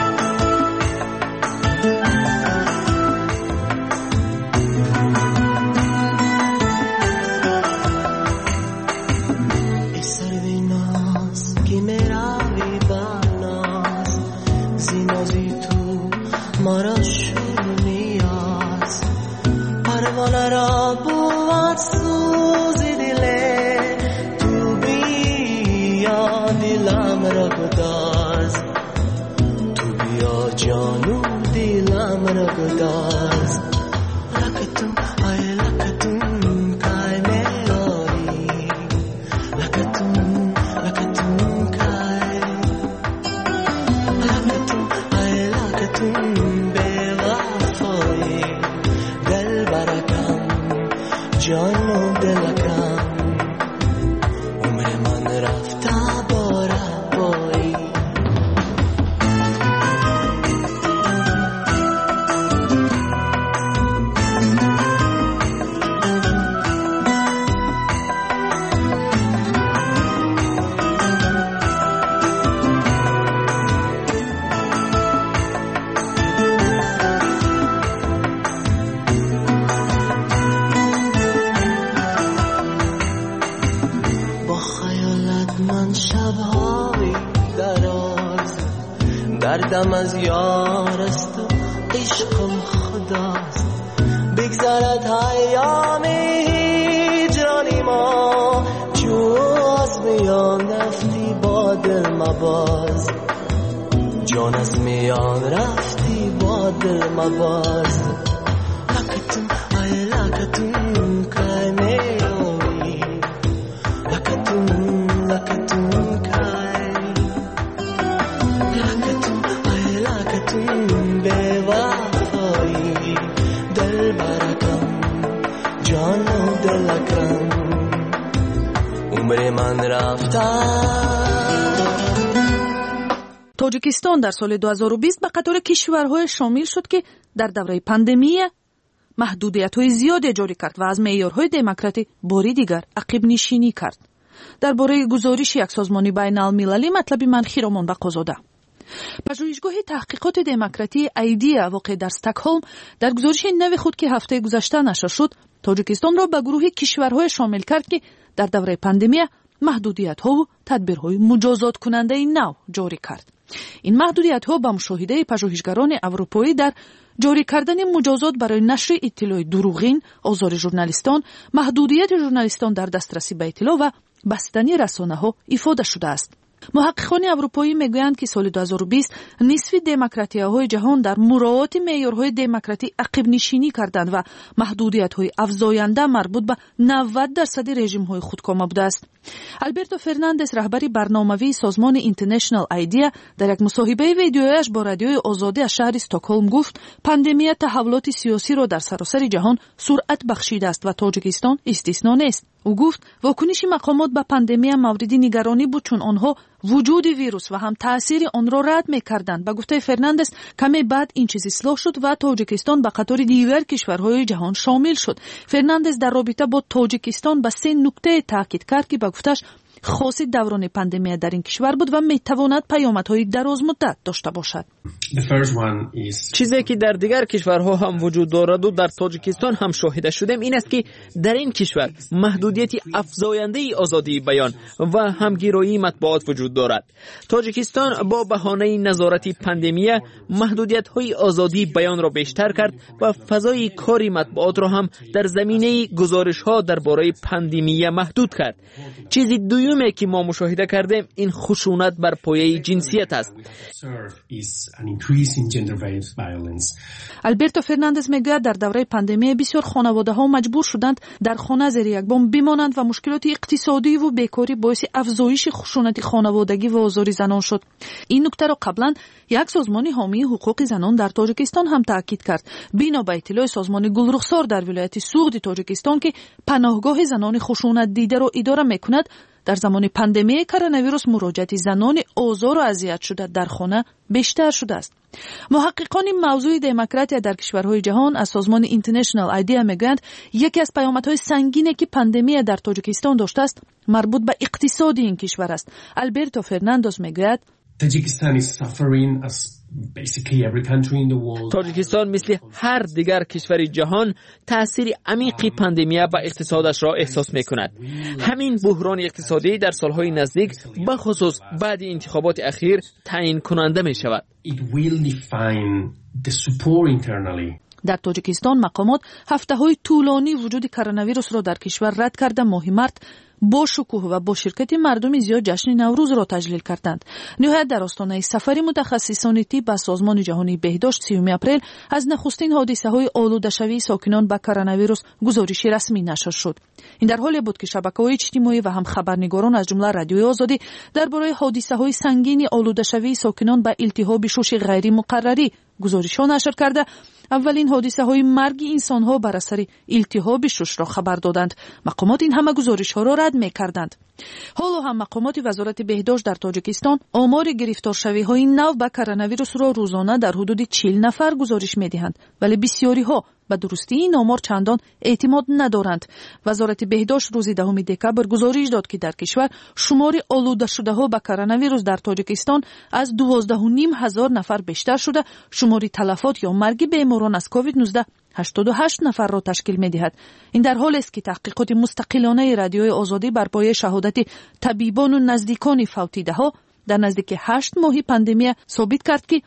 دردم از یار است و عشقم خداست، بگذرد ایام هجرانی ما، جو از میان رفتی با دل مباز، جان از میان رفتی با دل مباز. لکتون ای لکتون که میایی، لکتون لکتون که به وفایی، دل برکم جان و دلکم، عمر من رفتن. تاجیکستان در سال 2020 به قطار کشورهای شامل شد که در دوره پاندمی محدودیت‌های زیادی جاری کرد و از معیارهای دموکراتی باری دیگر عقب نشینی کرد. درباره گزارش یک سازمان بین‌المللی مطلبی منفی را منبع زده. پژوهشگاه تحقیقات دموکراتی ایدیا واقع در استکهلم در گزارش نو خود که هفته گذشته نشر شد، تاجیکستان را به گروه کشورهای شامل کرد که در دوره پاندمی محدودیت‌ها و تدبیرهای مجازات کننده نو جاری کرد. این محدودیت‌ها با مشاهده پژوهشگران اروپایی در جاری کردن مجازات برای نشر اطلاع دروغین، آزار ژورنالیستان، محدودیت ژورنالیستان در دسترسی به اطلاع و بستن رسانه‌ها افاده شده است. محققان اروپایی میگویند که سال 2020 نصف دموکراتی‌های جهان در مراعات معیارهای دموکراسی عقب نشینی کردند و محدودیت‌های افزاینده مربوط به 90% رژیم‌های خودکامه بوده است. آلبرتو فرناندز رهبر برنامه‌وی سازمان اینترنشنال ایدیا در یک مصاحبه ویدیویش با رادیوی آزادی از شهر استکهلم گفت پاندمی تحولات سیاسی را در سراسر جهان سرعت بخشیده است و تاجیکستان استثنا نیست. او گفت واکنش مقامات به پاندمی موردی نگرانی بود چون آنها وجود ویروس و هم تاثیر آن را رد می‌کردند. به گفته فرناندز کمی بعد این چیز اصلاح شد و تاجیکستان به قطار دیگر کشورهای جهان شامل شد. فرناندز در رابطه با تاجیکستان به 3 نکته تاکید کرد که به گفتش خاص دوران پاندمی در این کشور بود و میتواند پیامدهای دراز مدت داشته باشد. چیزی که در دیگر کشورها هم وجود دارد و در تاجیکستان هم شاهد شدیم این است که در این کشور محدودیت افزاینده آزادی بیان و همگیرایی مطبوعات وجود دارد. تاجیکستان با بهانه نظارت پاندمی محدودیت‌های آزادی بیان را بیشتر کرد و فضای کاری مطبوعات را هم در زمینه گزارش‌ها درباره پاندمی محدود کرد. چیزی دومی که ما مشاهده کردیم این خشونت بر پایه جنسیت است. آلبرتو فرناندز میگوید در دوره پاندمی بسیار خانواده‌ها مجبور شدند در خانه زیر یک بام بمانند و مشکلات اقتصادی و بیکاری باعث افزایش خشونت خانوادگی و آزار زنان شد. این نکته را قبلا یک سازمان حامی حقوق زنان در تاجیکستان هم تاکید کرد. بنا به اطلاع سازمان گلرخسار در ولایت سوغد تاجیکستان که پناهگاه زنان خشونت دیده را اداره میکند، در زمان پاندمی کرونا ویروس مراجعت زنان آزار و اذیت شده در خانه بیشتر شده است. محققان موضوع دموکراسی در کشورهای جهان از سازمان اینترنشنال ایدیا میگویند یکی از پیامدهای سنگینی که پاندمی در تاجیکستان داشته است مربوط به اقتصاد این کشور است. آلبرتو فرناندز میگوید تاجیکستان مثل هر دیگر کشور جهان تأثیر عمیقی پاندمی به اقتصادش را احساس می‌کند. همین بحران اقتصادی در سالهای نزدیک به خصوص بعد انتخابات اخیر تعیین کننده می‌شود. در تاجیکستان مقامات هفته‌های طولانی وجود کرونا ویروس را در کشور رد کرده ماه مارس با شکوه و با شرکت مردم زیاد جشن نوروز را تجلیل کردند. نهایت در آستانه سفری متخصصان طب به سازمان جهانی بهداشت 30 اپریل از نخستین حادثه‌های آلوده‌شوی ساکنان با کرونا ویروس گزارشی رسمی نشر شد. این در حالی بود که شبکه‌های اجتماعی و هم خبرنگاران از جمله رادیوی آزادی درباره حادثه‌های سنگین آلوده‌شوی ساکنان با التهاب شش غیر مقرری گزارش‌ها نشر کرده اولین حادثه‌های مرگ انسان‌ها بر اثر التهاب شش را خبر دادند. مقامات این همه گزارش‌ها را رد می‌کردند. حالا هم مقامات وزارت بهداشت در تاجیکستان آمار گرفتارشوی‌های نو با کرونا ویروس را روزانه در حدود 40 نفر گزارش می‌دهند، ولی بسیاری‌ها به درستی این آمار چندان اعتماد ندارند. وزارت بهداشت روز 10 دکبر گزارش داد که در کشور شمار آلوده شده‌ها با کرونا ویروس در تاجیکستان از 12,500 نفر بیشتر شده، شمار تلفات یا مرگ بیماران از کووید 19 88 نفر را تشکیل می‌دهد. این در حالی است که تحقیقات مستقلانه رادیوی آزادی بر پایه شهادت طبیبان و نزدیکان فوتیده‌ها در نزدیک 8 ماه پاندمی ثابت کرد که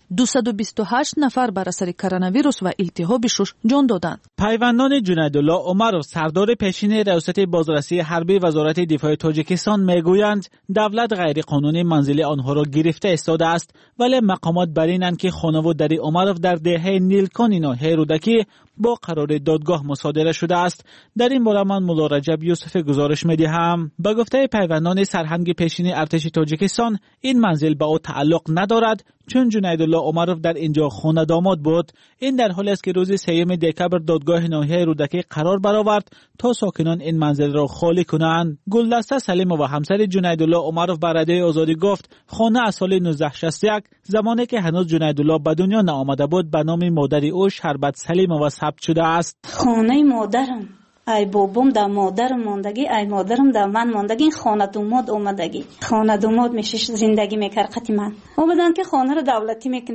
228 نفر بر اثر کرونا ویروس و التهاب شش جان دادند. پیوندان جنیدالله عمرو سردار پیشین ریاست بازرسی حربی وزارت دفاع تاجیکستان میگویند دولت غیر قانونی منزل آنها را گرفته ایستاده است، ولی مقامات بر اینند که خانواده عمرو در دهه نیلکانی ناحیه رودکی با قرار دادگاه مصادره شده است. در این باره من مولا رجب یوسف گزارش می‌دهم. به گفته پیوندان سرهنگ پیشین ارتش تاجیکستان این منزل به او تعلق ندارد چون جنیدالله عمرو در اینجا خانه داماد بود. این در حالی است که روز 3 دکبر دادگاه ناحیه رودکی قرار برآورد تا ساکنان این منزل را خالی کنند. گلدسته سلیم و همسر جنیدالله عمرو به رادیوی آزادی گفت خانه از سال 1961 زمانی که هنوز جنیدالله به دنیا نآمده بود به نام مادر او شربت سلیمова ثبت شده است. خانه مادرم، ای بابام در مادرم ماندگی، ای مادرم در من ماندگی. این خانه دوماد اومدگی، خانه دوماد میشه زندگی میکرد. من اومدن که خانه رو دولتی میکنیم،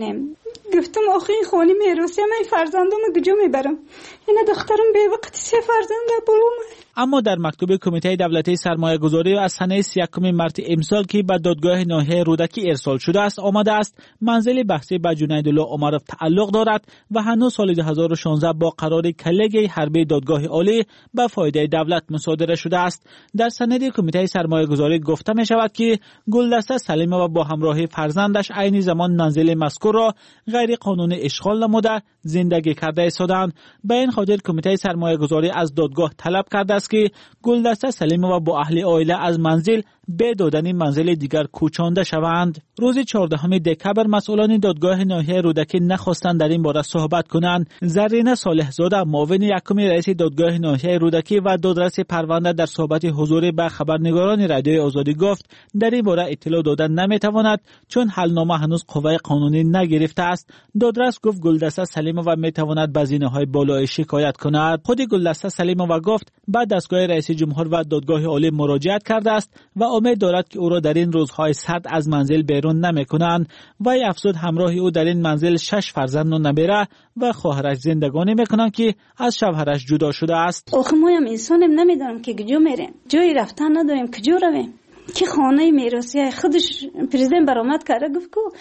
گفتم آخه این خانه میراثی من فرزندم کجا میبرم؟ این دخترم به وقت 3 فرزند بلوم. اما در مکتوب کمیته دولتی سرمایه‌گذاری از سنه 31 مارس امسال که به دادگاه ناحیه رودکی ارسال شده است آمده است منزل بحثی به جنیدالله عمرов تعلق دارد و هنوز سال 2016 با قرار کلیه حربی دادگاه عالی به فایده دولت مصادره شده است. در سند کمیته سرمایه‌گذاری گفته می شود که گلدسته سلیمه و با همراهی فرزندش عین زمان منزل مذکور را غیر قانونی اشغال نموده زندگی کرده ایستادند. به این خاطر کمیته سرمایه‌گذاری از دادگاه طلب کرده است که گلدسته سلیمه و با اهل عائله از منزل به دادن منزل دیگر کوچانده شوند. روز 14 دکبر مسئولان دادگاه ناحیه رودکی نخواستند در این باره صحبت کنند. زرینه صالح زاده معاون یکم رئیس دادگاه ناحیه رودکی و دادرس پرونده در صحبت حضوری به خبرنگاران رادیوی آزادی گفت در این باره اطلاع دادن نمیتواند چون حلنامه هنوز قوه قانونی نگرفته است. دادرس گفت گلدسته سلیمه و میتواند به زینه‌های بالایی شکایت کند. خود گلدسته سلیمه و گفت بعد دستگاه رئیس جمهور و دادگاه عالی مراجعت کرده است و امید دارد که او را در این روزهای سرد از منزل بیرون نمی‌کنند. وی افزود همراه او در این منزل 6 فرزند و نبیره و خواهرش زندگانی میکنند که از شوهرش جدا شده است. آخه ما هم انسانیم نمیدونم که کجا میریم، جایی رفتن نداریم، کجا رویم که خانه میراثی خودش پرزیدنت برآمد کرده گفت که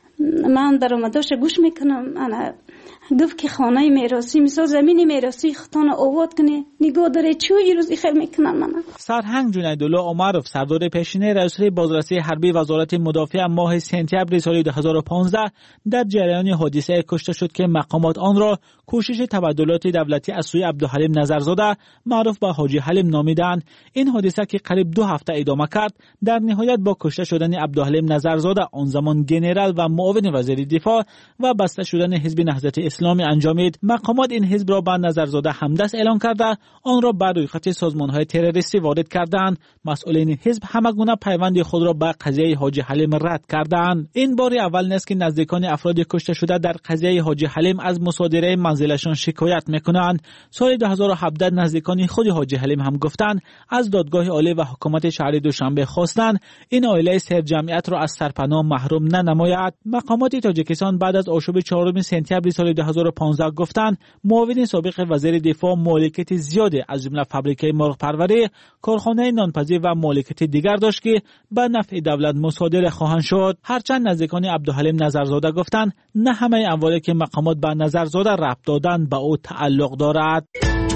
من برآمداش گوش میکنم. انا گفت که خانه میراثی مثلا زمین میراثی خودتان آباد کنه نگاه داره چوی روزی خیلی میکنن. من سرهنگ جنیدالله عمرов سردار پیشین رئیس بازرسی حربی وزارت مدافع ماه سپتامبر سال 2015 در جریان حادثه کشته شد که مقامات آن را کوشش تبادلات دولتی از سوی عبدالحلیم نظرزاده معروف به حاجی حلیم نامیدند. این حادثه که قریب 2 هفته ادامه کرد در نهایت با کشته شدن عبدالحلیم نظرزاده آن زمان گنرال و معاون وزیر دفاع و بسته شدن حزب نهضت اسلامی انجامید. مقامات این حزب را به نظرزاده همدست اعلام کرده آن را بر روی خط سازمان‌های تروریستی وارد کردند. مسئولین حزب همگونه پیوند خود را به قضیه حاجی حلیم رد کردند. این بار اول نیست که نزدیکان افراد کشته شده در قضیه حاجی حلیم از مصادره منزلشان شکایت میکنند. سال 2017 نزدیکان خود حاجی حلیم هم گفتند از دادگاه عالی و حکومت شهر دوشنبه خواستند این عائله سرجمعیت را از سرپناه محروم ننماید. مقامات تاجیکستان بعد از آشوب 4 سپتامبر سال 2015 گفتند معاون سابق وزیر دفاع مالکیت زیادی از جمله فابریکه مرغ پروری، کارخانه نانپزی و مالکیت دیگر داشت که به نفع دولت مصادره خواهند شد. هرچند نزدیکان عبدالحلیم نظرزاده گفتند نه همه اموالی که مقامات به نظرزاده ربط دادند به او تعلق دارد.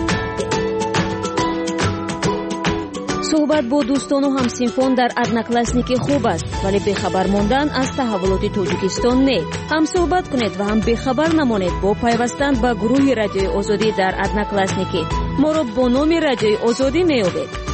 صحبت با دوستان و همسینفان در ادناکلاسنیکی خوب است ولی بخبر ماندن از تحولات تاجیکستان نه. هم صحبت کنید و هم بخبر نمانید با پیوستن به گروه رادیوی آزادی در ادناکلاسنیکی. ما را با نام رادیوی آزادی میابید.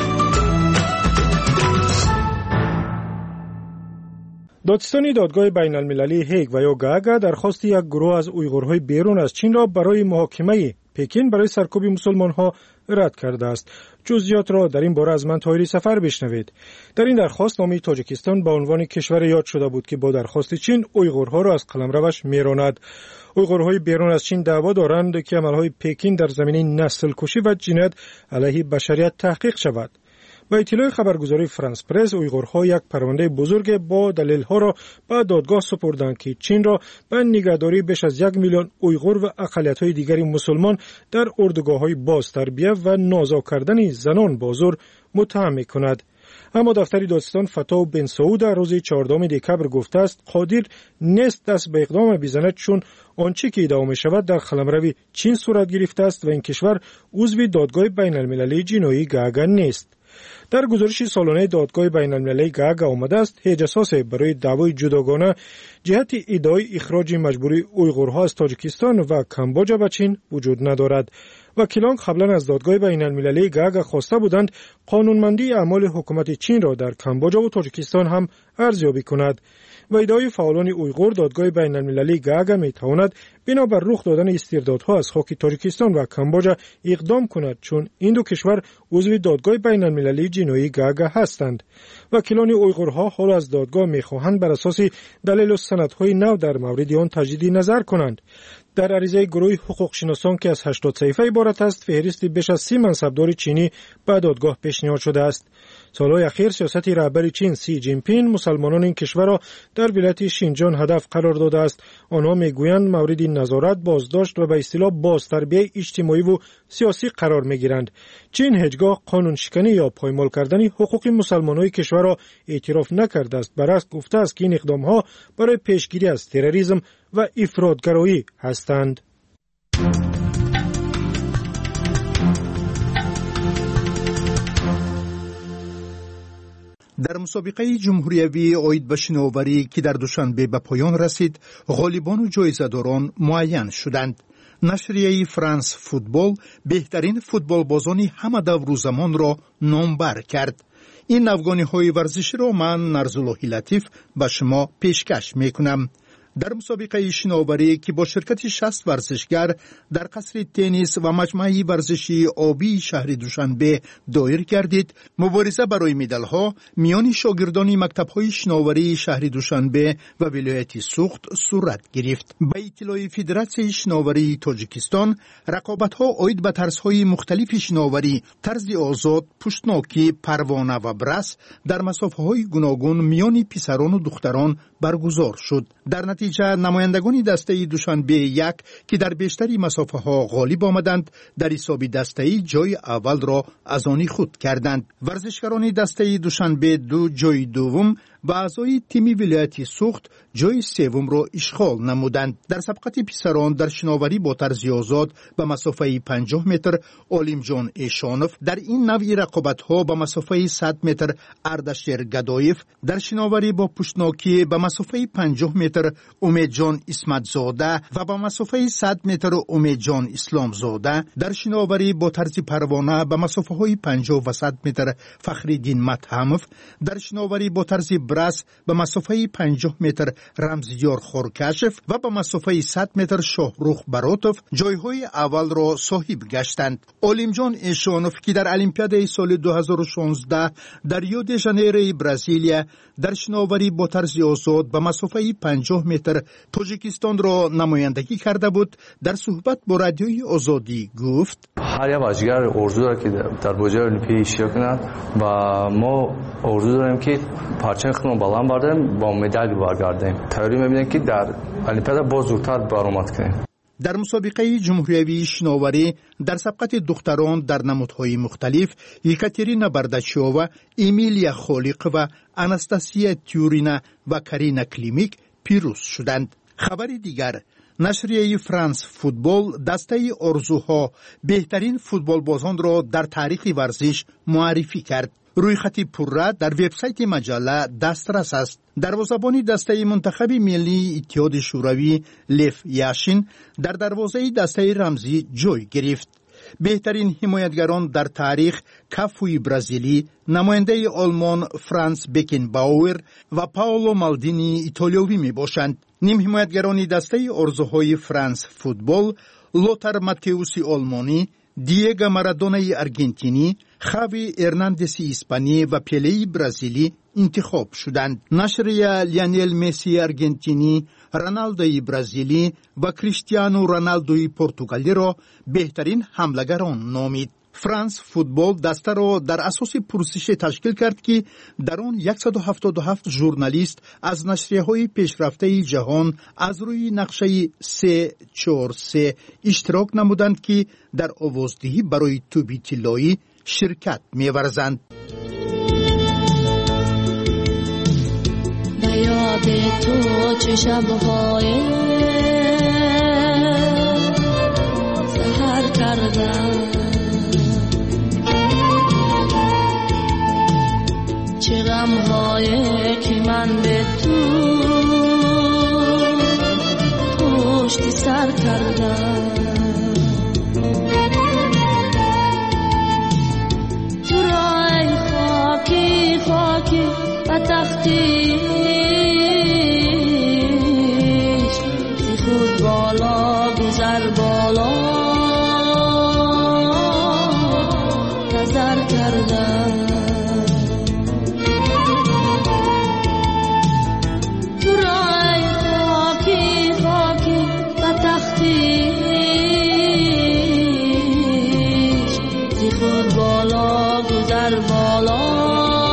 دادستان دادگاه بین المللی هیگ و یا گاگا درخواست یک گروه از اویغورهای بیرون از چین را برای محاکمه پکین برای سرکوب مسلمان‌ها رد کرده است. جزئیات را در این باره از من طاهری سفر بشنوید. در این درخواست نام تاجیکستان به عنوان کشور یاد شده بود که با درخواست چین اویغورها را از قلمروش میراند. اویغورهای بیرون از چین دعوا دارند که عملهای پکین در زمینه نسل کشی و جنایت علیه بشریت تحقیق شود. با اطلاع خبرگزاری فرانس پرس اویغورها یک پرونده بزرگ با دلیل‌ها را به دادگاه سپردند که چین را به نگهداری بیش از 1 میلیون اویغور و اقلیت‌های دیگری مسلمان در اردوگاه‌های بازتربیه و نازا کردن زنان با زور متهم می‌کند. اما دفتر دادستان فتاو بن سعود در روز 14 دکبر گفته است قادر نیست دست به اقدام بزند چون آنچه که ادعا می‌شود در قلمرو چین صورت گرفته است و این کشور عضو دادگاه بین‌المللی جنایی گاگا نیست. در گزارش سالانه دادگاه بین المللی گاگا آمده است هیچ اساسی برای دعوای جداگانه جهت ادعای اخراج مجبوری اویغورها از تاجیکستان و کامبوجا به چین وجود ندارد. وکیلان قبلا از دادگاه بین المللی گاگا خواسته بودند قانونمندی اعمال حکومت چین را در کامبوجا و تاجیکستان هم ارزیابی کند. و ادعای فعالان اویغور دادگاه بین المللی گاگا می تواند بنابر رخ دادن استردادها از خاک تاجیکستان و کامبوجا اقدام کند چون این دو کشور عضو دادگاه بین المللی جنایی گاگا هستند. وکیلان اویغورها حال از دادگاه می خواهند بر اساس دلیل و سندهای نو در مورد آن تجدید نظر کنند. در عریضه گروه حقوق شناسان که از 80 صفحه عبارت است فهرست بیش از 30 منصبدار چینی به دادگاه پیشنهاد شده است. سالهای اخیر سیاست رهبر چین سی جین پین مسلمانان این کشور را در ولایت شینجان هدف قرار داده است. آنها میگویند مورد نظارت، بازداشت و به اصطلاح بازتربیه اجتماعی و سیاسی قرار میگیرند. چین هیچگاه قانون شکنی یا پایمال کردن حقوق مسلمانان کشور را اعتراف نکرده است. برعکس گفته است که این اقدامها برای پیشگیری از تروریسم و افراطگرایی هستند. در مسابقه جمهوریوی عاید به شناوری که در دوشنبه به پایان رسید، غالبان و جایزه‌داران معین شدند. نشریه فرانس فوتبال بهترین فوتبال بازان همه دور و زمان را نامبر کرد. این نوگانی‌های ورزشی را من نرزاللهی لطیف به شما پیشکش میکنم. در مسابقه شناوری که با شرکت 60 ورزشگر در قصر تنیس و مجمع ورزشی آبی شهر دوشنبه دایر گردید، مبارزه برای مدال‌ها میان شاگردان مکتب‌های شناوری شهر دوشنبه و ولایت سوخت صورت گرفت. به اطلاع فدراسیون شناوری تاجیکستان، رقابت‌ها عاید به طرزهای مختلف شناوری، طرز آزاد، پشتناکی، پروانه و برس در مسافه‌های گوناگون میان پسران و دختران برگزار شد. در نتیجه نمایندگان دسته دوشنبه یک که در بیشتری مسافه ها غالب آمدند، در حساب دسته جای اول را از آن خود کردند. ورزشکاران دسته دوشنبه دو جای دوم و اعضای تیم ولایت سوخت جای سوم را اشغال نمودند. در سبقت پسران در شناوری با طرز آزاد به مسافه 50 متر علیم جان ایشانوف، در این نوع رقابت ها به مسافه 100 متر اردشیر گدایف، در شناوری با پشتناکی به مسافه 50 متر امید جان اسمت زاده و به مسافه 100 متر امید جان اسلام زاده، در شناوری با طرز پروانه به مسافه های 50 و 100 متر فخرالدین متهموف، در شناوری با طرز برس به مسافه 50 متر رمزیار خورکشف و به مسافه 100 متر شاهروخ براتوف جایهای اول را صاحب گشتند. علیم جان ایشانوف که در المپیاد سال 2016 در ریو دی ژانیرو برزیلیا در شناوری با طرز آزاد به مسافه 50 متر تاجیکستان را نمایندگی کرده بود، در صحبت با رادیوی آزادی گفت: هر یک بازیگر آرزو دارد که در بازی المپیک اشتراک کند و ما آرزو داریم که پرچم خودمون بلند برداریم با مدال برگردیم. تئوری می‌بینیم که در المپیاد باز زودتر برآمد کنیم. در مسابقه جمهوریوی شناوری در سبقت دختران در نمودهای مختلف، یکاترینا برداشووا، امیلیا خالق و آناستاسیا تیورینا و کارینا کلیمیک پیروز شدند. خبر دیگر، نشریه فرانس فوتبال دسته آرزوها بهترین فوتبال بازان را در تاریخ ورزش معرفی کرد. روی خط پررا در وبسایت مجله دسترس است. دروازه‌بان دسته منتخب ملی اتحاد شوروی لف یاشین در دروازه دسته رمزی جای گرفت. بهترین حمایتگران در تاریخ کافوی برزیلی، نماینده آلمان فرانس بکنباور و پاولو مالدینی ایتالیایی می باشند. نیم حمایتگران دسته آرزوهای فرانس فوتبال لوتر ماتئوسی آلمانی، دیگو مارادونای ارژنتینی، خاوی ارناندسی اسپانی و پله برزیلی انتخاب شدند. نشریه لیونل مسی ارژنتینی، رونالدوی برزیلی و کریستیانو رونالدوی پرتغالی را بهترین حمله‌گران نامید. فرانس فوتبال دسته را در اساس پرسش تشکیل کرد که در آن 177 ژورنالیست از نشریه‌های پیشرفته جهان از روی نقشه 343 اشتراک نمودند که در آوازدهی برای توبی طلایی شرکت می‌ورزند. به یاد تو چه شب‌های سحر کردم، چه غم‌هایی که من به تو پشت سر کردم. تو را ای خاکی خاکی و تختیش زی خود بالا گذر بالا نظر کردم. خود بالا گذر بالا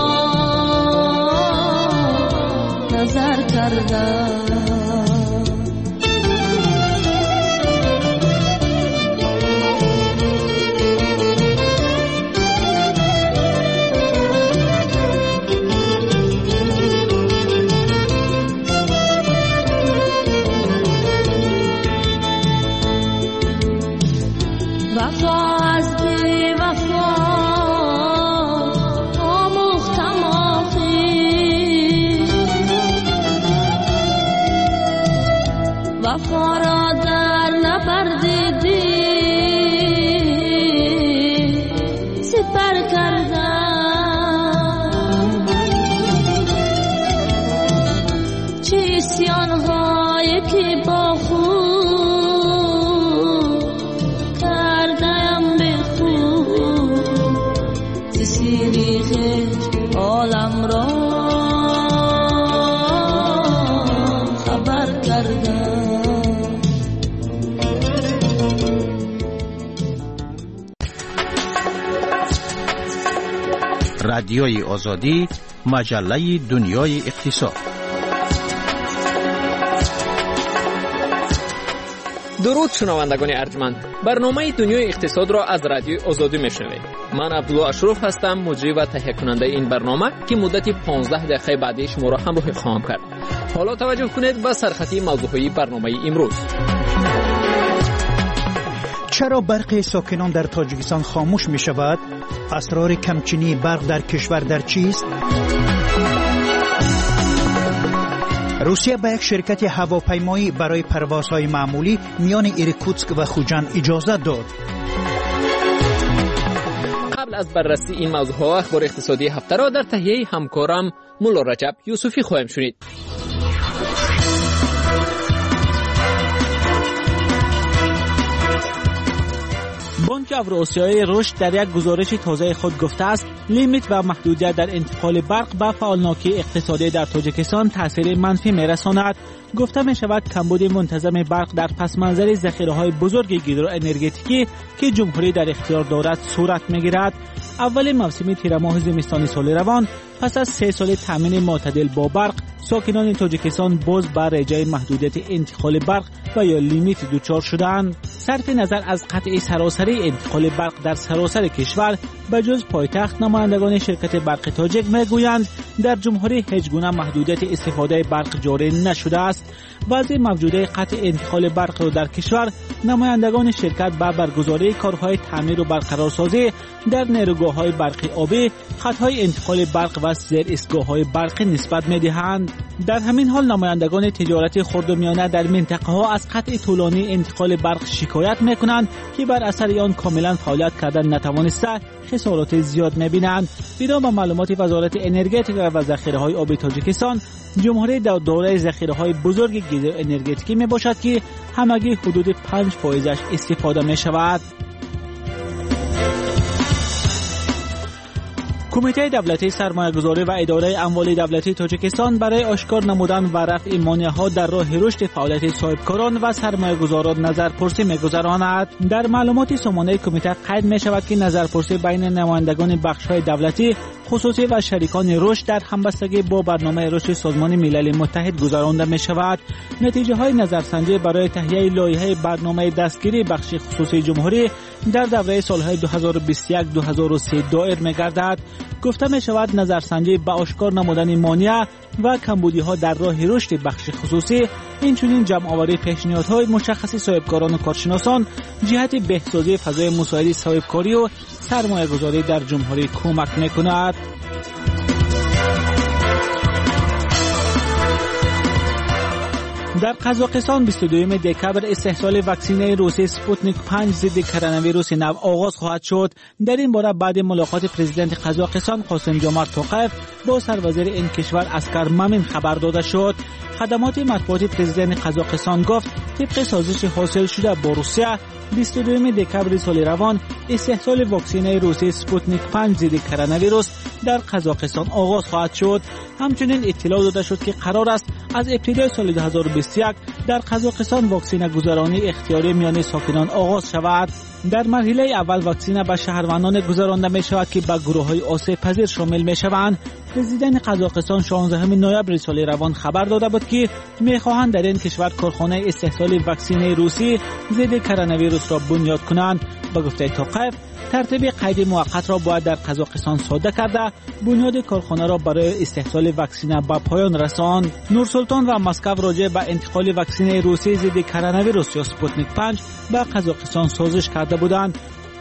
گذر کردم. وفا از بی وفا آموختم آخی، وفا را در نبردیدی سپر کردم. چه اسیان‌هایی که با خود عالم را خبر کردم. رادیوی آزادی، مجله دنیای اقتصاد. درود شنوندگان ارجمند، برنامه دنیای اقتصاد را از رادیوی آزادی میشنوید. من عبدالله اشرف هستم، مجری و تهیه کننده این برنامه که مدت 15 دقیقه بعدی شما را همراهی خواهم کرد. حالا توجه کنید به سرخطی موضوعی برنامه امروز. چرا برق ساکنان در تاجیکستان خاموش می شود؟ اسرار کمچینی برق در کشور در چیست؟ روسیه به یک شرکت هواپیمایی برای پروازهای معمولی میان ایرکوتسک و خوجند اجازه داد. قبل از بررسی این موضوعها اخبار اقتصادی هفته را در تهیه همکارم مولا رجب یوسفی خواهیم شنید. بانک اوراسیایی رشد در یک گزارش تازه خود گفته است لیمیت و محدودیت در انتقال برق به فعالناکی اقتصادی در تاجیکستان تاثیر منفی می‌رساند. گفته می‌شود کمبود منتظم برق در پس منظر ذخیره‌های بزرگ گیدرو انرژتیکی که جمهوری در اختیار دارد صورت می‌گیرد. اول موسم تیر ماه زمستانی سال روان پس از 3 سال تامین معتدل با برق، ساکنان تاجیکستان باز بر رجای محدودیت انتقال برق و یا لیمیت دچار شدند. صرف نظر از قطع سراسری انتقال برق در سراسر کشور، بجز پایتخت، نمایندگان شرکت برق تاجیک میگویند در جمهوری هیچ گونه محدودیت استفاده برق جاری نشده است. وضع موجوده قطع انتقال برق را در کشور نمایندگان شرکت با برگزاری کارهای تعمیر و برقرارسازی در نیروگاه‌های برقی آبی، خط‌های انتقال برق و زیر ایستگاه‌های برقی نسبت می‌دهند. در همین حال نمایندگان تجارت خرد و میانه در منطقه‌ها از قطع طولانی انتقال برق شکایت می‌کنند که بر اثر آن کاملا فعالیت کردن نتوانسته خسارات زیاد می‌بینند. بنا به معلومات وزارت انرژتیک و ذخیره‌های آب تاجیکستان، جمهوری در دوره ذخیره‌های بزرگ گیدرو انرژتیکی میباشد که همگی حدود 5% استفاده می‌شود. کمیته دولتی سرمایه‌گذاری و اداره اموال دولتی تاجیکستان برای آشکار نمودن و رفع مانع‌ها در راه رشد فعالیت صاحبکاران و سرمایه‌گذاران نظرپرسی می‌گذراند. در معلومات سامانه کمیته قید می‌شود که نظرپرسی بین نمایندگان بخش‌های دولتی، خصوصی و شریکان رشد در همبستگی با برنامه رشد سازمان ملل متحد گذرانده می‌شود. نتیجه‌های نظرسنجی برای تهیه لایحه برنامه دستگیری بخش خصوصی جمهوری در دوره سال‌های 2021-2030 دایر می‌گردد. گفته می‌شود نظرسنجی به آشکار نمودن مانع و کمبودی‌ها در راه رشد بخش خصوصی، اینچنین جمع‌آوری پیشنهادهای مشخص صاحبکاران و کارشناسان جهت بهبود فضای مساعد صاحبکاری و سرمایه‌گذاری در جمهوری کمک می‌کند. در قزاقستان 22 دکبر استحصال واکسینه روسی سپوتنیک 5 ضد کرونا ویروس نو آغاز خواهد شد. در این باره بعد ملاقات پرزیدنت قزاقستان قاسم جمارت توقیف با سروزیر این کشور اسکر مامین خبر داده شد. خدمات مطبوعاتی پرزیدنت قزاقستان گفت طبق سازش حاصل شده با روسیه 22 دکبر سال روان استحصال واکسینه روسی سپوتنیک 5 ضد کرونا ویروس در قزاقستان آغاز خواهد شد. همچنین اطلاع داده شد که قرار است از ابتدای سال 2021 در قزاقستان واکسینه گذرانی اختیاری میان ساکنان آغاز شود. در مرحله اول واکسینه به شهروندان گذرانده می شود که به گروه های آسیب پذیر شامل می شوند. پرزیدنت قزاقستان 16 نوامبر سال روان خبر داده بود که می خواهند در این کشور کارخانه استحصال واکسینه روسی ضد کرونا ویروس را بنیاد کنند. با گفته توقیف ترتیب قید موقت را باید در قزاقستان صادر کرده بنیاد کارخانه را برای استحصال واکسینه به پایان رساند. نورسلطان و مسکو راجع به انتقال واکسینه روسی ضد کرونا ویروس یا سپوتنیک 5 به قزاقستان سازش کرده بودند.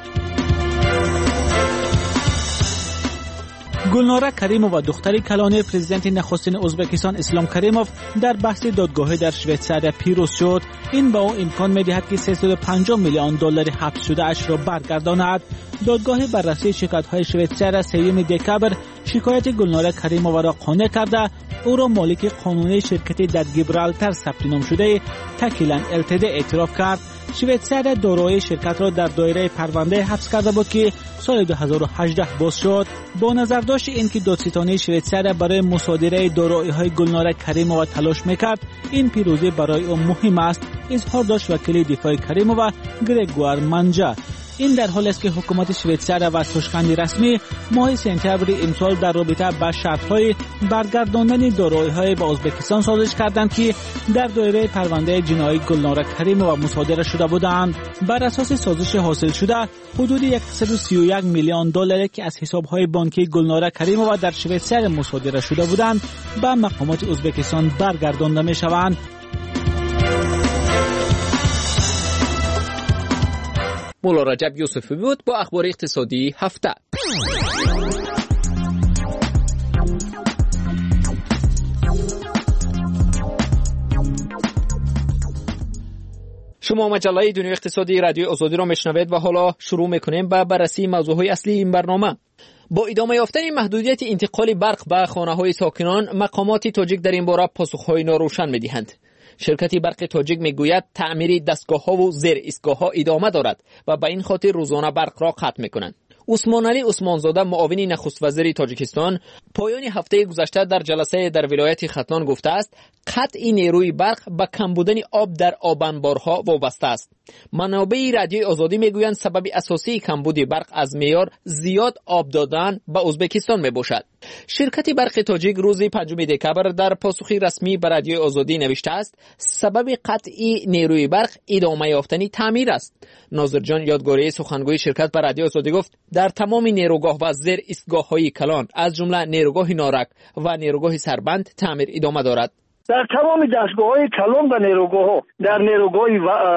گلناره کریموف و دختری کلانی پرزیدنت نخستین ازبکستان اسلام کریموف در بحث دادگاهی در شویتزاریا پیروز شد. این به او امکان می‌دهد که 350 میلیون دلار حبس شده اش را برگرداند. دادگاه بررسی شکایت‌های شویتزاریا 3 دکامبر شکایت گلناره کریموف را قانع کرده او را مالک قانونی شرکت در گیبرالتر ثبت نام شده تکیلن التد اعتراف کرد. شویتزاریا دارایی شرکت را در دایره پرونده حبس کرده بود که سال 2018 باز شد. با نظر داشت اینکه دادستانی شویتزاریا برای مصادره دارایی‌های گلناره کریموف تلاش می‌کرد، این پیروزی برای او مهم است، اظهار داشت وکیل دفاع کریموف گرگوار منجا. این در حالی است که حکومت شویتزاریا و سوشخند رسمی ماه سپتامبر امسال در رابطه با شرط‌های برگرداندن دارایی‌های به ازبکستان سازش کردند که در دایره پرونده جنایی گلناره کریموف مصادره شده بودند. بر اساس سازش حاصل شده حدود 131 میلیون دلار که از حساب‌های بانکی گلناره کریموف در شویتزاریا مصادره شده بودند به مقامات ازبکستان برگردانده می‌شوند. مولا رجب یوسفی بود با اخبار اقتصادی هفته. شما مجله دنیای اقتصادی رادیو آزادی را میشنوید و حالا شروع میکنیم با بررسی موضوعهای اصلی این برنامه. با ادامه یافتن محدودیت انتقال برق به خانه‌های ساکنان، مقامات تاجیک در این باره پاسخ‌های ناروشن می‌دهند. شرکت برق تاجیک میگوید تعمیر دستگاه‌ها و زیر ایستگاه‌ها ادامه دارد و به این خاطر روزانه برق را قطع می‌کنند. عثمان علی عثمانزاده معاون نخست وزیر تاجیکستان پایان هفته گذشته در جلسه در ولایت ختلان گفته است قطع نیروی برق به کم بودن آب در آب انبارها وابسته است. منابع رادیوی آزادی میگویند سبب اساسی کمبود برق از معیار زیاد آب دادن به ازبکستان میباشد. شرکت برق تاجیک روز 5 دکامبر در پاسخی رسمی به رادیوی آزادی نوشته است سبب قطع نیروی برق ادامه یافتن تعمیر است. ناظر جان یادگاری سخنگوی شرکت به رادیوی آزادی گفت در تمام نیروگاه و زیر ایستگاه‌های کلان از جمله نیروگاه نارک و نیروگاه سربند تعمیر ادامه دارد. در تمام دستگاه‌های کلان و نیروگاه‌ها، در نیروگاه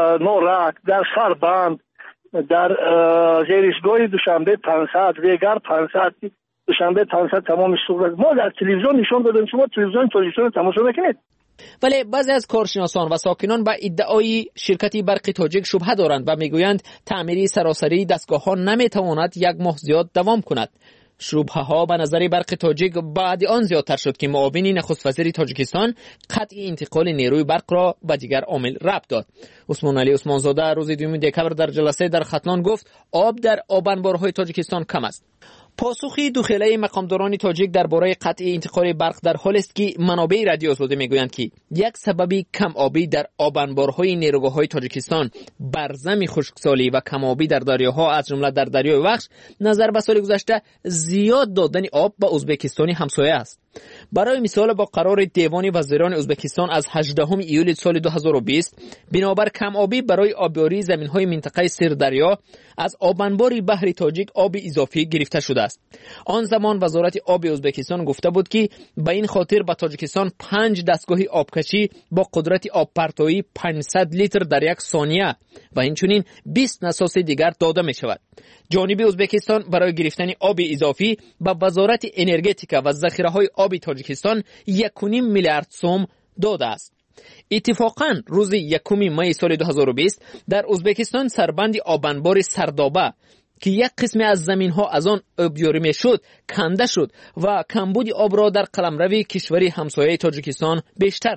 نارک، در سربند، در زیر ایستگاه دوشنبه 500 ویگر 500 دوشنبه 500 تمام صورت ما در تلویزیون نشون دادیم. شما تلویزیون تاجیکستان تماشا میکنید. ولی بعضی از کارشناسان و ساکنان به ادعای شرکت برق تاجیک شبهه دارند و میگویند تعمیری سراسری دستگاه‌ها نمیتواند یک ماه زیاد دوام کند. شبهه ها به نظر برق تاجیک بعد آن زیادتر شد که معاون نخست وزیر تاجیکستان قطع انتقال نیروی برق را به دیگر عامل ربط داد. عثمان علی عثمانزاده روز 2 دکامبر در جلسه در ختلان گفت آب در آب انبارهای تاجیکستان کم است. پاسخی دخیله مقامداران تاجیک درباره قطع انتقال برق در حالی است که منابع رادیو آزادی میگویند که یک سببی کم آبی در آب انبارهای نیروگاه‌های تاجیکستان، برزم خشکسالی و کم آبی در دریاها از جمله در دریای وخش نظر به سال گذشته زیاد دادن آب به ازبکستان همسایه است. برای مثال با قرار دیوان وزیران ازبکستان از 18 ایول سال 2020 بنابر کم آبی برای آبیاری زمین‌های منطقه سردریا از آب انبار بحر تاجیک آب اضافی گرفته شده است. آن زمان وزارت آب ازبکستان گفته بود که به این خاطر به تاجیکستان 5 دستگاه آبکشی با قدرت آب پرتایی 500 لیتر در یک ثانیه و اینچنین 20 نساز دیگر داده می شود. جانب ازبکستان برای گرفتن آب اضافی به وزارت انرژتیکا و ذخیره‌های آب تاجیکستان 1.5 میلیارد سوم داده است. اتفاقاً روز 1 می سال 2020 در ازبکستان سربند آب انبار سردابه که یک قسم از زمین‌ها از آن آبیاری می‌شد کنده شد و کمبود آب را در قلمرو کشور همسایه تاجیکستان بیشتر کرد.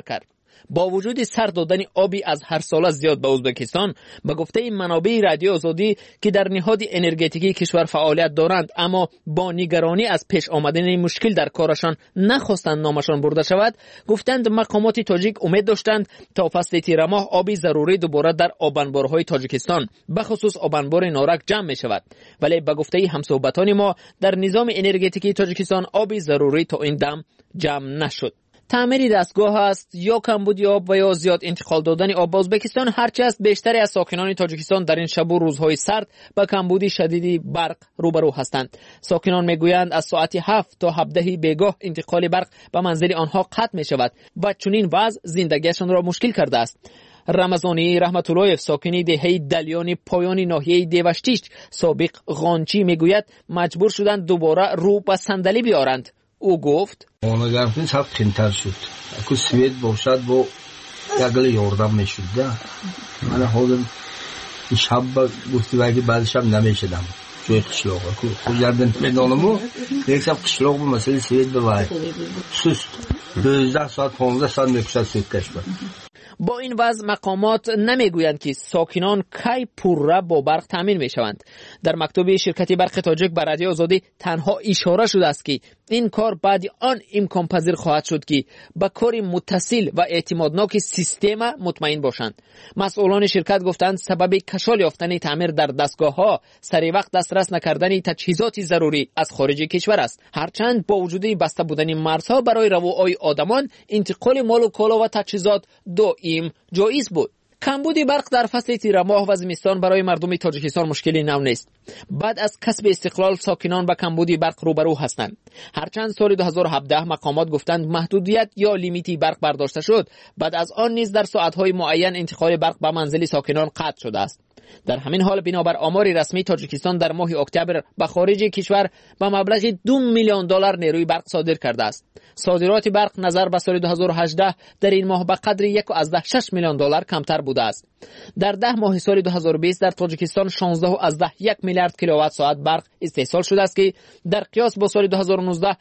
با وجود سر دادن آبی از هر ساله زیاد به ازبکستان، به گفته منابع رادیو آزادی که در نهاد انرژتیکی کشور فعالیت دارند اما با نگرانی از پیش آمدن مشکل در کارشان نخواستند نامشان برده شود، گفتند مقامات تاجیک امید داشتند تا فصل تیر ماه آبی ضروری دوباره در آبانبارهای تاجیکستان به خصوص آبانبار نارک جمع می شود، ولی به گفته همصحبتان ما در نظام انرژتیکی تاجیکستان آبی ضروری تا این دم جمع نشد. تعمیر دستگاه است یا کمبودی آب و یا زیاد انتقال دادن آب به ازبکستان، هرچی است بیشتری از ساکنان تاجیکستان در این شب و روزهای سرد با کمبودی شدیدی برق روبرو هستند. ساکنان میگویند از ساعت 7 تا 17 بیگاه انتقال برق به منزل آنها قطع می شود و چنین وضع زندگیشان را مشکل کرده است. رمضانی رحمت اللهیف ساکن دهه دلیان پایان ناحیه دیوشتیش سابق غانچی میگوید مجبور شدند دوباره رو به صندلی بیارند. او گفت اونا گرفتن سب خینتر شد اکو سوید باشد با یگل یاردم میشد ده من حاضر شب گفتی بگی بعد شب نمیشدم جوی قشلاق اکو خود گردن میدانمو یک شب قشلاق با مسئله سوید بباید سست 12 ساعت 15 ساعت میکشد سوید کشبر. با این وضع مقامات نمیگویند که ساکنان کی پرره با برق تامین میشوند. در مکتوب شرکت برق تاجیک بر رادیو آزادی تنها اشاره شده است که این کار بعد آن امکان پذیر خواهد شد که با کار متصل و اعتمادناک سیستم مطمئن باشند. مسئولان شرکت گفتند سبب کشال یافتن تعمیر در دستگاه‌ها سری وقت دسترس نکردن تجهیزات ضروری از خارج کشور است. هرچند با وجود بسته بودن مرزها برای روابط آدمان انتقال مال و کالا و تجهیزات دائم جایز بود. کمبود برق در فصل تیر ماه و زمستان برای مردم تاجیکستان مشکلی نو نیست. بعد از کسب استقلال ساکنان با کمبود برق روبرو هستند. هرچند سال 2017 مقامات گفتند محدودیت یا لیمیتی برق برداشته شد، بعد از آن نیز در ساعت‌های معین انتقال برق به منزل ساکنان قطع شده است. در همین حال بنابر آمار رسمی تاجیکستان در ماه اکتبر به خارج کشور به مبلغ 2 میلیون دلار نیروی برق صادر کرده است. صادرات برق نظر به سال 2018 در این ماه به قدر 1.6 میلیون دلار کمتر بوده است. در 10 ماه سال 2020 در تاجیکستان 16.1 میلیارد کیلووات ساعت برق استحصال شده است که در قیاس با سال 2019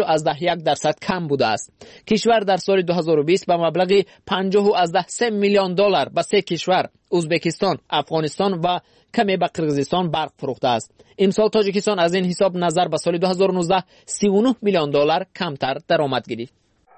5.1% کم بوده است. کشور در سال 2020 به مبلغ 50.3 میلیون دلار به 3 کشور ازبکستان، افغانستان و کمی به قرقیزستان برق فروخته است. امسال تاجیکستان از این حساب نظر به سال 2019 39 میلیون دلار کمتر درآمد گرفت.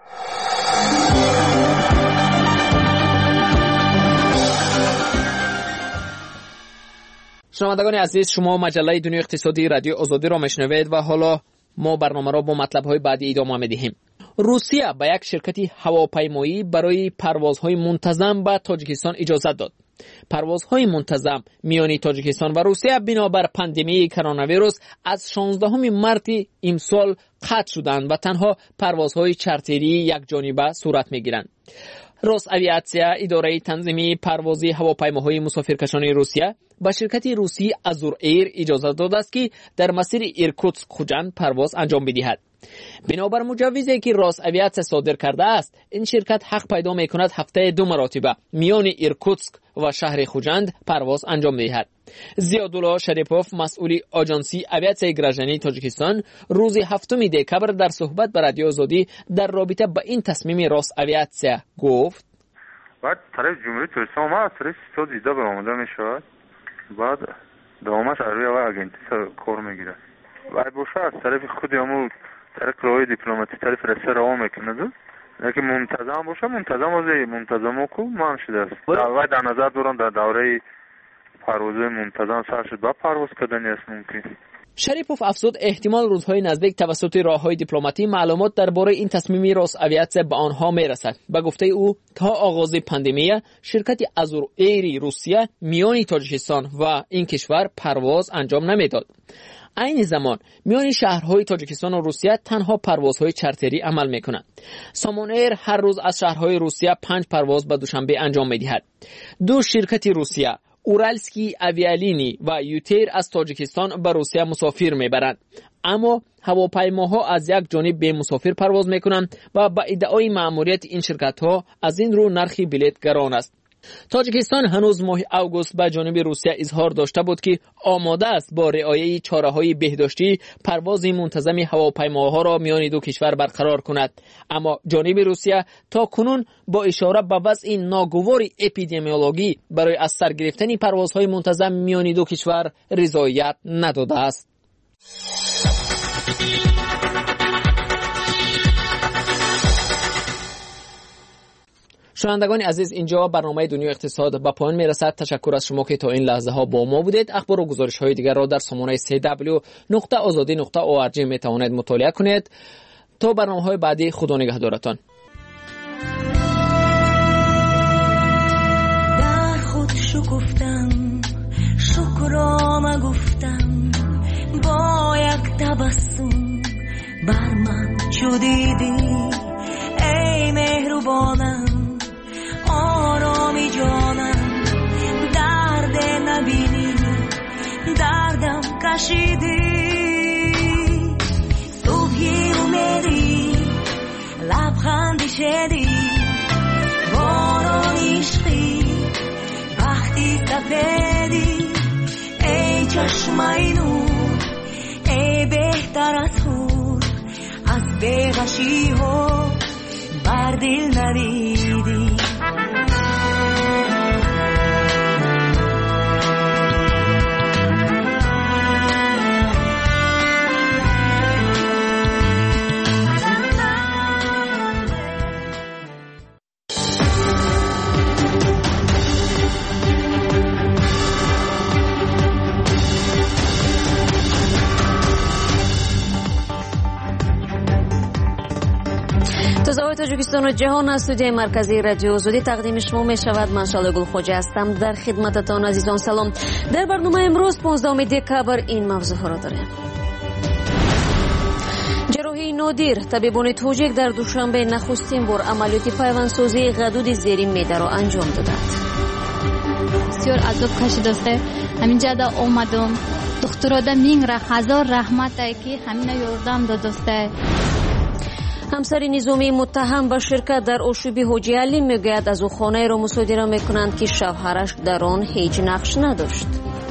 شنوندگان عزیز، شما مجله دنیای اقتصادی رادیو آزادی را میشنوید و حالا ما برنامه را با مطلب‌های بعدی ادامه می‌دهیم. روسیه به یک شرکت هواپیمایی برای پروازهای منتظم به تاجیکستان اجازه داد. پروازهای منتظم میان تاجیکستان و روسیه بنابر پاندمی کرونا ویروس از 16 مارس امسال قطع شدند و تنها پروازهای چارتری یک جانبه صورت میگیرند. روس‌آویاتسیا اداره تنظیمی پروازی هواپیماهای مسافرکشان روسیه با شرکت روسی ازور ایر اجازه داده است که در مسیر ایرکوتسک خوجند پرواز انجام بدهد. بنابر مجوزی که روس‌آویاتسیا صادر کرده است، این شرکت حق پیدا می‌کند هفته 2 مرتبه میان ایرکوتسک و شهر خوجند پرواز انجام دهد. زیادالله شریپوف مسئول آژانسی آویاتسیای گراژانی تاجیکستان روز 7 دکبر در صحبت با رادیو آزادی در رابطه با این تصمیم روس‌آویاتسیا گفت: بعد طرف جمهوری ترکستان ما از طرف سال دیده به آمده میشود، بعد دوامش روی آژانس کار میگیره. بعد باشه از طرف خود همون طرف راهی دیپلماتی طرف رسه راه میکنه. لیکن منتظم باشه منتظم کو مان شده است. در نظر دارم در دوره پرواز منتظم سر شد با پرواز کردن است ممکن. شریپوف افزود احتمال روزهای نزدیک توسط راههای دیپلماتی معلومات درباره این تصمیم روس‌آویاتسیا به آنها میرسد. به گفته او تا آغاز پاندمی شرکت ازور ایر روسیه میان تاجیکستان و این کشور پرواز انجام نمیداد. این زمان میان شهرهای تاجیکستان و روسیه تنها پروازهای چارتری عمل میکنند. سامان ایر هر روز از شهرهای روسیه 5 پرواز به دوشنبه انجام میدهد. 2 شرکت روسیه اورالسکی اویالینی و یوتیر از تاجیکستان به روسیه مسافر میبرند، اما هواپیماها از یک جانب به مسافر پرواز میکنند و با ادعای مأموریت این شرکت ها از این رو نرخ بلیط گران است. تاجیکستان هنوز ماه اوگوست به جانب روسیه اظهار داشته بود که آماده است با رعایت چاره‌های بهداشتی پرواز منتظم هواپیماها را میان دو کشور برقرار کند، اما جانب روسیه تا کنون با اشاره به وضع ناگوار اپیدمیولوژی برای از سر گرفتن پروازهای منتظم میان دو کشور رضایت نداده است. شنوندگان عزیز، اینجا برنامه دنیا اقتصاد به پایان میرسد. تشکر از شما که تا این لحظه ها با ما بودید. اخبار و گزارش های دیگر را در سامانه www.azadi.org می توانید مطالعه کنید. تا برنامه های بعدی، خدا نگهدارتان. در خود شکفتم، شکرانه گفتم، با یک تبسم بر من چو دیدی ای مهربانم، آرامی جانم، درد نبینی دردم کشیدی، صبحی اومدی لبخندی شدی، باران عشقی وقتی سفیدی، ای چشمای نور، ای بهتر از خور، از بیغشی ها بر دل ندیدی. صدای تاجیکستان و جهان از استودیوی مرکزی رادیو آزادی تقدیم شما می شود. من شعله گل خوجه هستم. در خدمتتان عزیزان سلام. در برنامه امروز 15 دکبر این موضوع را داریم. جراحی نادیر، طبیبان تاجیک در دوشنبه نخستین بار عملیات پیوندسازی غدود زیر معده را انجام دادند. بسیار عذاب کشیده. همینجا دا اومدم. دکتر دا مینگ را هزار رحمت که همین یاردم دادسته. همسر نظامی متهم به شرکت در آشوب حاجی علی میگوید از او خانه را مصادره میکنند که شوهرش در آن هیچ نقش نداشت.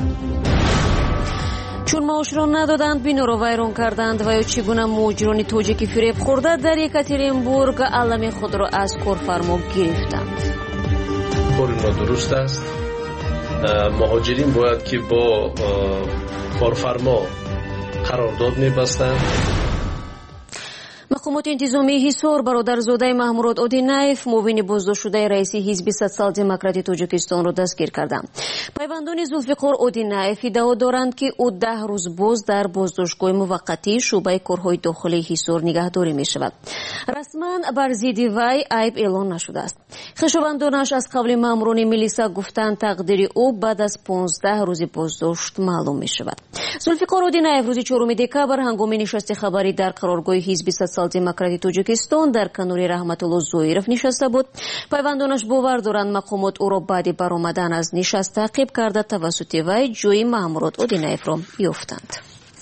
چون معاش را ندادند بنا را ویران کردند و یا چگونه مهاجران تاجیکی فریب خورده در یکاترینبورگ علم خود را از کارفرما گرفتند. کار نادرست است. مهاجرین باید که با کارفرما قرارداد میبستند. مقامات انتظامی حصار برادرزاده محمود اودینایف معاون بازداشت شده رئیس حزب سوسیال دموکراتی تاجیکستان را دستگیر کردند. پیوندان زولفقار اودینایف ادعا دارند که او 10 روز باز در بازداشتگاه موقتی شعبه کارهای داخلی حصار نگهداری می شود. رسما بر ضد وی عیب اعلان نشده است. خویشاوندانش از قبل ماموران میلیسا گفتند تقدیر او بعد از 15 روز بازداشت معلوم می شود. زولفقار اودینایف روز 4 دکبر هنگام نشست خبری در قرارگاه حزب سوسیال دموکراتی تاجیکستان در کنار رحمت الله زویرف نشسته بود. پیوندانش باور دارند مقامات او را بعد برآمدن از نشست تعقیب کرده توسط وی جوی محمود اودینایف را یافتند.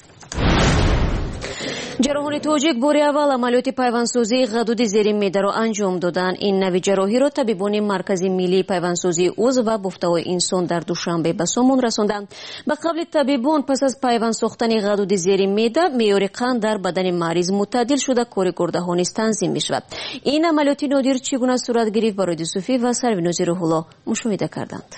جراحان تاجیک بار اول عملیات پیوندسازی غدود زیر معده را انجام دادند. این نوع جراحی را طبیبان مرکزی ملی پیوندسازی عضو و بافته انسان در دوشنبه به سامان رساندند. به قول طبیبان پس از پیوند ساختن غدود زیر معده معیار قند در بدن مریض معتدل شده کار گرده ها نیز تنظیم می شود. این عملیات نادر چگونه صورت گرفت برای صوفی و سروینوزی روح الله مشاهده کردند.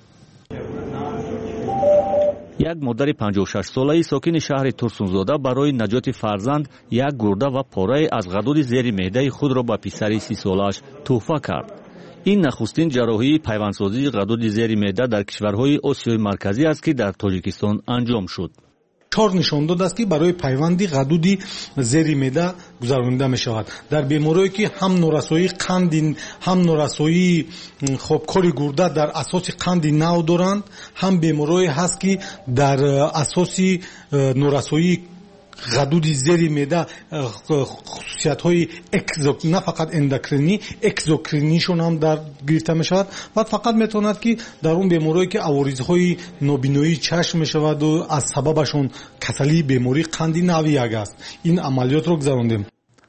یک مادر 56 ساله ساکن شهر ترسونزاده برای نجات فرزند یک گرده و پاره از غدود زیر معده خود را به پسر 30 سالش تحفه کرد. این نخستین جراحی پیوندسازی غدود زیر معده در کشورهای آسیای مرکزی است که در تاجیکستان انجام شد. 4 نشان داده است که برای پیوندی غدودی زیر معده گذرانده می شود. در بیماری‌هایی که هم نورسایی قند هم نورسایی کاری گرده در اساس قند نو دارند، هم بیماری‌هایی هست که در اساس نورسایی غدود زیر معده خصوصیت‌های نه فقط اندوکرینی اکزوکرینیشون هم در گرفته می شود و فقط میتواند که در اون بیماری‌هایی که عوارض‌های نابینایی چشم می شود و از سببشون کسلی بیماری قندی نوع یک است. این عملیات رو گذراندیم.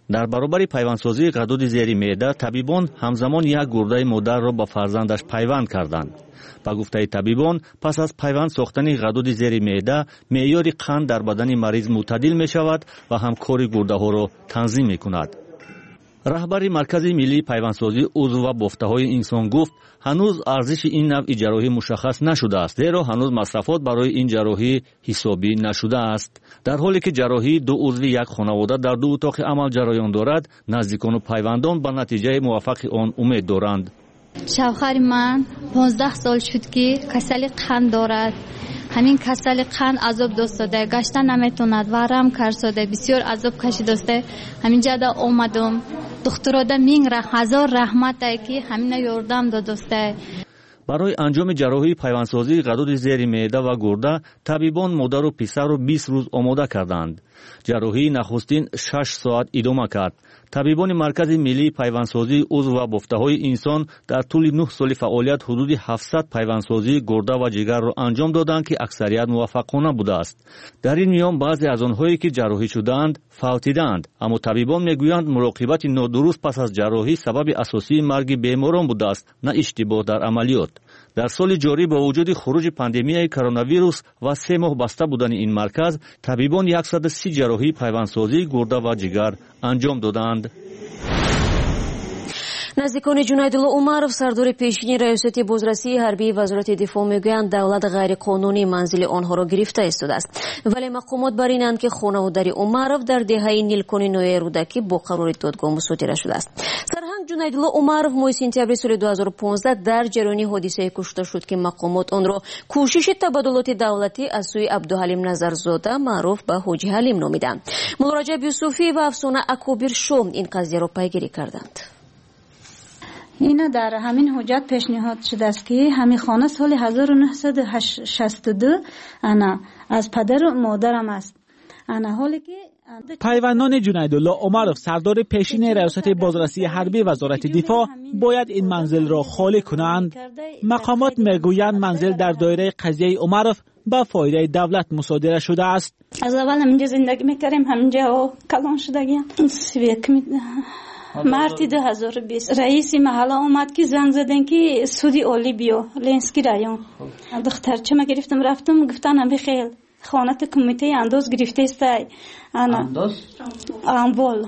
در برابر پیوندسازی غدود زیر معده، طبیبان همزمان یک گرده مادر را با فرزندش پیوند کردند. با گفته طبیبان، پس از پیوند ساختن غدود زیر معده، معیار قند در بدن مریض معتدل می شود و هم کار گرده ها را تنظیم می کند. رهبر مرکز ملی پیوندسازی عضو و بافته های انسان گفت هنوز ارزش این نوع جراحی مشخص نشده است، زیرا هنوز مصرفات برای این جراحی حسابی نشده است. در حالی که جراحی دو عضو یک خانواده در دو اتاق عمل جریان دارد، نزدیکان و پیوندان به نتیجه موفق آن امید دارند. شوهر من 15 سال شد که کسل قند دارد. همین کسل قند عذاب داشته، گشتن نمیتوند و رم کرده، بسیار عذاب کشیده. همینجا دا اومدم، دکترا دا هزار رحمت که همین یاردم داده. برای انجام جراحی پیوندسازی غدود زیر معده و گرده، طبیبان مادر و پسر را 20 روز آماده کردند. جراحی نخستین 6 ساعت ادامه کرد. طبیبان مرکز ملی پیوندسازی عضو و بافته‌های انسان در طول 9 سال فعالیت حدود 700 پیوندسازی گرده و جگر را انجام دادند که اکثریت موفقانه بوده است. در این میان بعضی از آنهایی که جراحی شدند فوتیدند، اما طبیبان میگویند مراقبت نادرست پس از جراحی سبب اساسی مرگ بیماران بوده است، نه اشتباه در عملیات. در سال جاری با وجود خروج پاندمی کرونا ویروس و 3 ماه بسته بودن این مرکز، طبیبان 130 جراحی پیوندسازی گرده و جگر انجام دادند. نزدیکان جنیدالله عمرов سردار پیشین ریاست بازرسی حربی وزارت دفاع میگویند دولت غیر قانونی منزل آنها را گرفته ایستاده است، ولی مقامات بر اینند که خانواده عمرов در دهه نیلکانی نوع رودکی با قرار دادگاه مصادره شده است. سرهنگ جنیدالله عمرов ماه سپتامبر سال 2015 در جریان حادثه کشته شد که مقامات آن را کوشش تبادلات دولتی از سوی عبدالحلیم نظرزاده معروف به حاجی حلیم نامیدند. مولا رجب یوسفی و افسانه اکابر شو این قضیه را پیگیری کردند. اینا در همین حجت پیشنهاد شده است که همین خانه سال 1962 انا از پدر و مادرم است. انا حالی که پیوندان جنیدالله عمرов سردار پیشین ریاست بازرسی حربی وزارت دفاع باید این منزل را خالی کنند. مقامات میگویند منزل در دایره قضیه عمرov با فایده دولت مصادره شده است. از اول همینجا زندگی میکردیم، همینجا کلان شدگیم. مارتی 2020 رئیس محله آمد که زنگ زدن که سودی عالی بیا لنسکی رایون. دخترچه ما گرفتم رفتم گفتن بخیر خانه کمیته انداز گرفته است. انداز اموال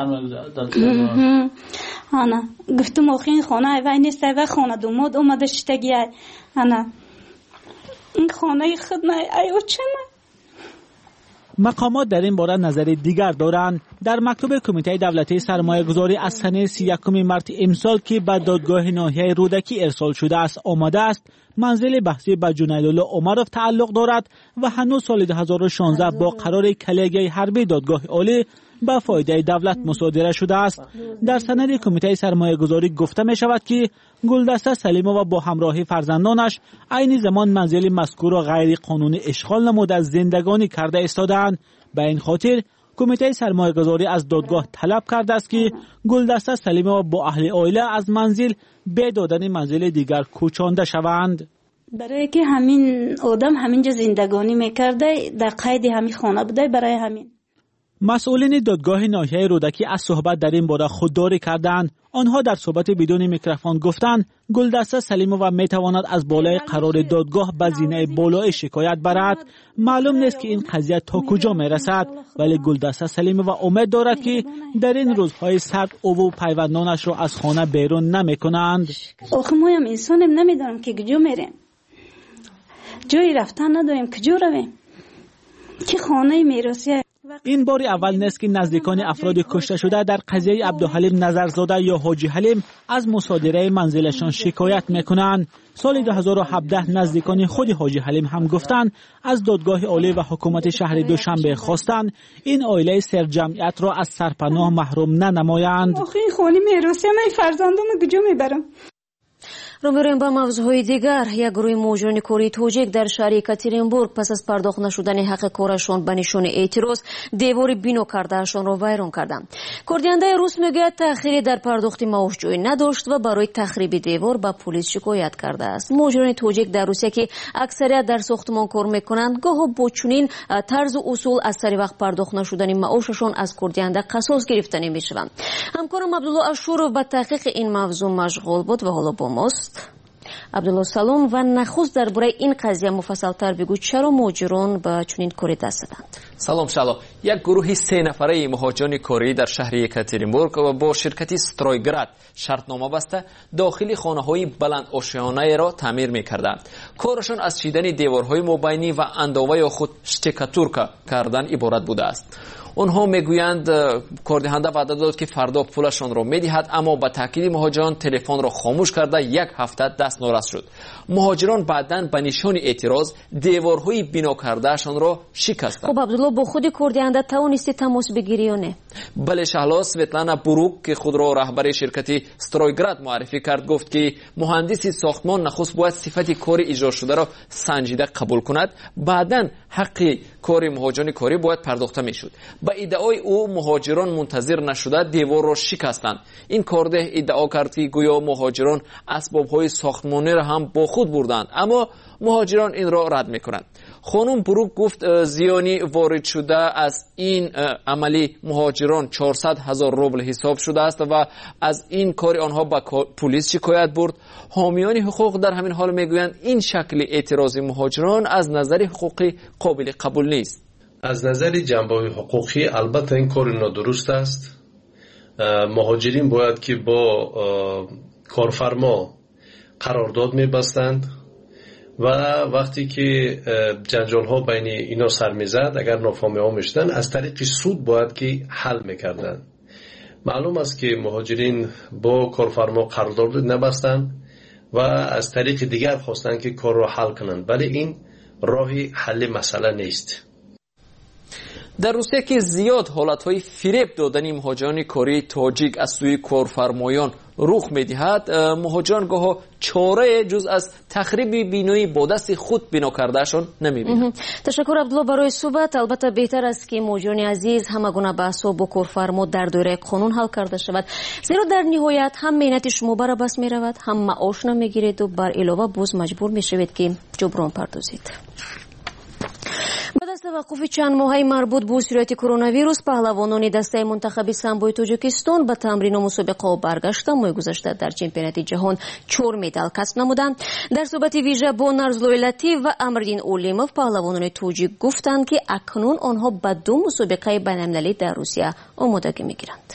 انا گفتم آخه خانه وای نیست و خانه دوماد اومده شتگی. انا این خانه خود نه ایو چه نه. مقامات در این باره نظر دیگر دارند. در مکتوب کمیته دولتی سرمایه گذاری از سنه 31 مارس امسال که به دادگاه ناحیه رودکی ارسال شده است آمده است منزل بحثی به جنیدالله عمرov تعلق دارد و هنوز سال 2016 با قرار کلیگه حربی دادگاه عالی به فایده دولت مصادره شده است. در سند کمیته سرمایه گذاری گفته می شود که گلدسته سلیمova با همراهی فرزندانش عین زمان منزل مذکور را غیر قانونی اشغال نموده از زندگانی کرده ایستادند. به این خاطر کمیته سرمایه گذاری از دادگاه طلب کرده است که گلدسته سلیمova با اهل عائله از منزل به دادن منزل دیگر کوچانده شوند. برای که همین آدم همینجا زندگانی میکرده در قید همین خانه بوده. برای همین مسئولین دادگاه ناحیه رودکی از صحبت در این باره خودداری کردند. آنها در صحبت بدون میکروفون گفتند گلدسته سلیمova میتواند از بالای قرار دادگاه به زینه بالای شکایت برد. معلوم نیست که این قضیه تا کجا میرسد، ولی گلدسته سلیمova امید دارد که در این روزهای سرد او و پیوندانش را از خانه بیرون نمیکنند. آخه ما هم انسانیم، نمیدونم که کجا میریم، جایی رفتن نداریم، کجا رویم که خانه میراثی. این بار اول نیست که نزدیکان افراد کشته شده در قضیه عبدالحلیم نظرزاده یا حاجی حلیم از مصادره منزلشان شکایت میکنند. سال 2017 نزدیکان خود حاجی حلیم هم گفتند از دادگاه عالی و حکومت شهر دوشنبه خواستند این عائله سرجمعیت را از سرپناه محروم ننمایند. آخه این خانه میراثی من فرزندم کجا میبرم؟ رو می‌رویم به موضوعهای دیگر. یک گروه مهاجران کوری توجیک در شهر یکاترینبورگ پس از پرداخت نشدن حق کارشان به نشان اعتراض دیوار بنا کردهشان را ویران کردند. کردینده روس میگوید تأخیری در پرداخت معاش جای نداشت و برای تخریب دیوار به پلیس شکایت کرده است. مهاجران توجیک در روسیه که اکثریت در ساختمان کار میکنند گاه با چنین طرز و اصول از سر وقت پرداخت نشدن معاششان از کردینده قصاص گرفته نمیشوند. همکارم عبدالله اشورov به تحقیق این موضوع مشغول بود و حالا با ماست. عبدالله سلام و نخست درباره این قضیه مفصل‌تر بگو چرا مهاجران به چنین کاری دست دادند؟ سلام شالا. یک گروه 3 نفره مهاجران کوری در شهر یکاترینبورگ با شرکت استرویگراد شرطنامه بسته داخل خانه‌های بلند آشیانه را تعمیر می‌کردند. کارشان از چیدن دیوارهای مبینی و اندامه خود شتکاتورکا کردن عبارت بوده است. اونها میگویند کاردهنده وعده داد که فردا پولشان را میدهد، اما با تاکید مهاجران تلفن را خاموش کرده یک هفته دست نورست شد. مهاجران بعداً به نشان اعتراض دیوارهای بنا کردهشان را شکستند. خب عبدالله با خود کاردهنده توانستی تماس بگیری یا نه؟ بله شهلا. سویتلانا بروک که خود را رهبر شرکت استرویگراد معرفی کرد گفت که مهندس ساختمان نخست باید صفت کار اجرا شده را سنجیده قبول کند، بعداً حق کار مهاجران کوری باید پرداخته میشد. با ادعای او مهاجران منتظر نشده دیوار را شکستند. این کارده ادعا کرد که گویا مهاجران اسباب‌های ساختمانی را هم با خود بردند، اما مهاجران این را رد میکنند. خانم بروک گفت زیانی وارد شده از این عملی مهاجران 400,000 روبل حساب شده است و از این کار آنها به پلیس شکایت برد. حامیان حقوق در همین حال میگویند این شکل اعتراض مهاجران از نظر حقوقی قابل قبول نیست. از نظر جنبه‌های حقوقی البته این کار نادرست است. مهاجرین باید که با کارفرما قرارداد می‌بستند و وقتی که جنجال ها بین اینا سر میزد، اگر نافهمی ها میشدن از طریق سود باید که حل میکردن. معلوم است که مهاجرین با کارفرما قرارداد نبستند و از طریق دیگر خواستن که کار را حل کنند، ولی این راهی حل مسئله نیست. در روسیه که زیاد حالتهای فریب دادن مهاجران کوری تاجیک از سوی کارفرمایان رخ می‌دهد، مهاجران گاه چاره جز از تخریب بینایی با دست خود بنا کردهشان نمی‌بینند. تشکر عبدالله برای صحبت. البته بهتر است که مهاجران عزیز همه گونه بحث‌ها با کارفرما در دایره قانون حل کرده شود، زیرا در نهایت هم مهنت شما بربست می‌رود، هم معاش نمی‌گیرید و بر علاوه باز مجبور می‌شوید که جبران پردازید. بعد از توقف چند ماهی مربوط به صورت کرونا ویروس، پهلوانان دسته منتخبی سامبوی تاجیکستان به تمرین و مسابقه برگشتند. ماه گذشته در چمپیونات جهان 4 مدال کسب نمودند. در صحبت ویژه با نرزلوی لطیف و امردین اولیموف، پهلوانان تاجیک گفتند که اکنون آنها به 2 مسابقه بین‌المللی در روسیه آمادگی می‌گیرند.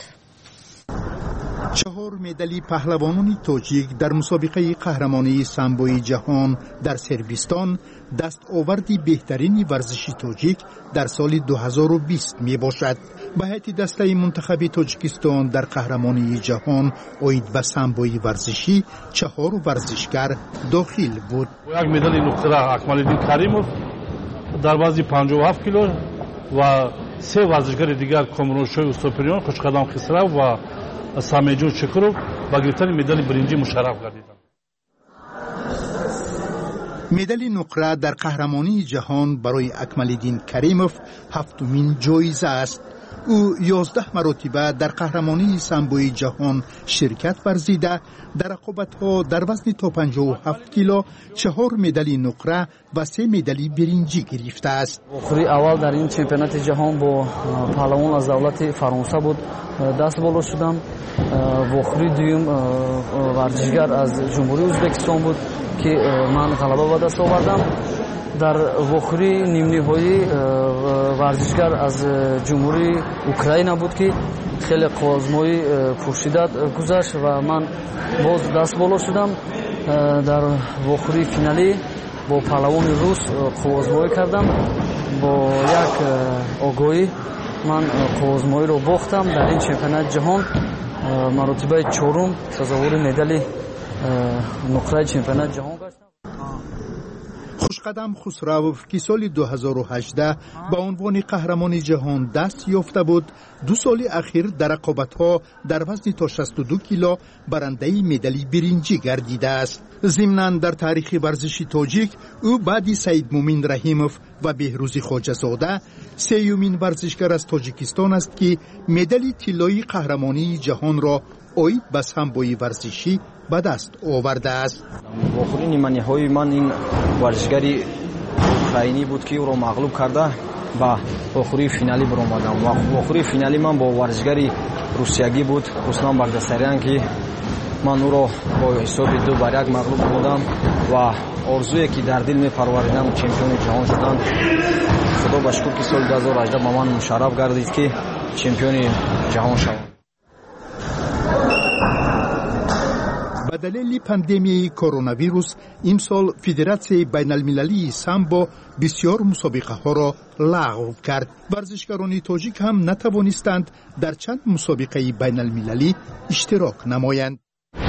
4 مدالی پهلوانان تاجیک در مسابقه قهرمانی سامبوی جهان در سربستان دستاوردی بهترین ورزشی تاجیک در سال 2020 می باشد. به هیئت دسته منتخب تاجیکستان در قهرمانی جهان اید به سامبوی ورزشی 4 ورزشگر داخل بود. یک مدال نقره اکمال‌الدین کریموف در وزن 57 کیلو و 3 ورزشگر دیگر کامرانشوی استوپریان، خوشقدم خسرو و سامیجون شکروف با گرفتن مدال برنجی مشرف گردیدند. مدال نقره در قهرمانی جهان برای اکمال‌الدین کریموف 7مین جایزه است. او 11 مرتبه در قهرمانی سامبوی جهان شرکت ورزیده، در رقابت‌ها در وزن تا 57 کیلو 4 مدال نقره و 3 مدال برنجی گرفته است. آخری اول در این چمپیونات جهان با پهلوان از دولت فرانسه بود دست بالا شدم. آخری دوم ورزشگر از جمهوری ازبکستان بود که من غلبه به دست آوردم. در آخری نیم نهایی ورزشگر از جمهوری اوکراین بود که خیلی آزمایی پرشدت گذشت و من باز دست بالا شدم. در آخری فینالی با پهلوان روس آزمایی کردم. با یک آگاهی من آزمایی رو باختم. در این چمپیونات جهان مرتبه 4 سزاوار مدال نقره چمپیونات جهان گشتم. خوشقدم خسروف که سال 2018 با عنوان قهرمان جهان دست یافته بود، 2 سال اخیر در رقابت‌ها در وزن تا 62 کیلو برنده مدال برنجی گردیده است. ضمناً در تاریخ ورزش تاجیک او بعد سید مومین رحیموف و بهروز خواجه‌زاده سومین ورزشکار از تاجیکستان است که مدال طلایی قهرمانی جهان را اوید به سمبوی ورزشی به دست آورده است. آخرین نیمه‌نهایی من این ورزشکاری اوکراینی بود که او را مغلوب کرده و آخری فینالی برآمدم و آخری فینالی من با ورزشکاری روسیایی بود رستم بردستاریان که من او را با حساب 2-1 مغلوب بودم و آرزویی که در دل می‌پروردیدم چمپیون جهان شدن. خدا با شکر که سال 2018 با من مشرف گردید که چمپیون جهان شدم. به دلیل پاندمی کرونا ویروس این سال فدراسیون بین المللی سامبو بسیار مسابقه ها را لغو کرد. ورزشکاران تاجیک هم نتوانستند در چند مسابقه بین المللی اشتراک نمایند.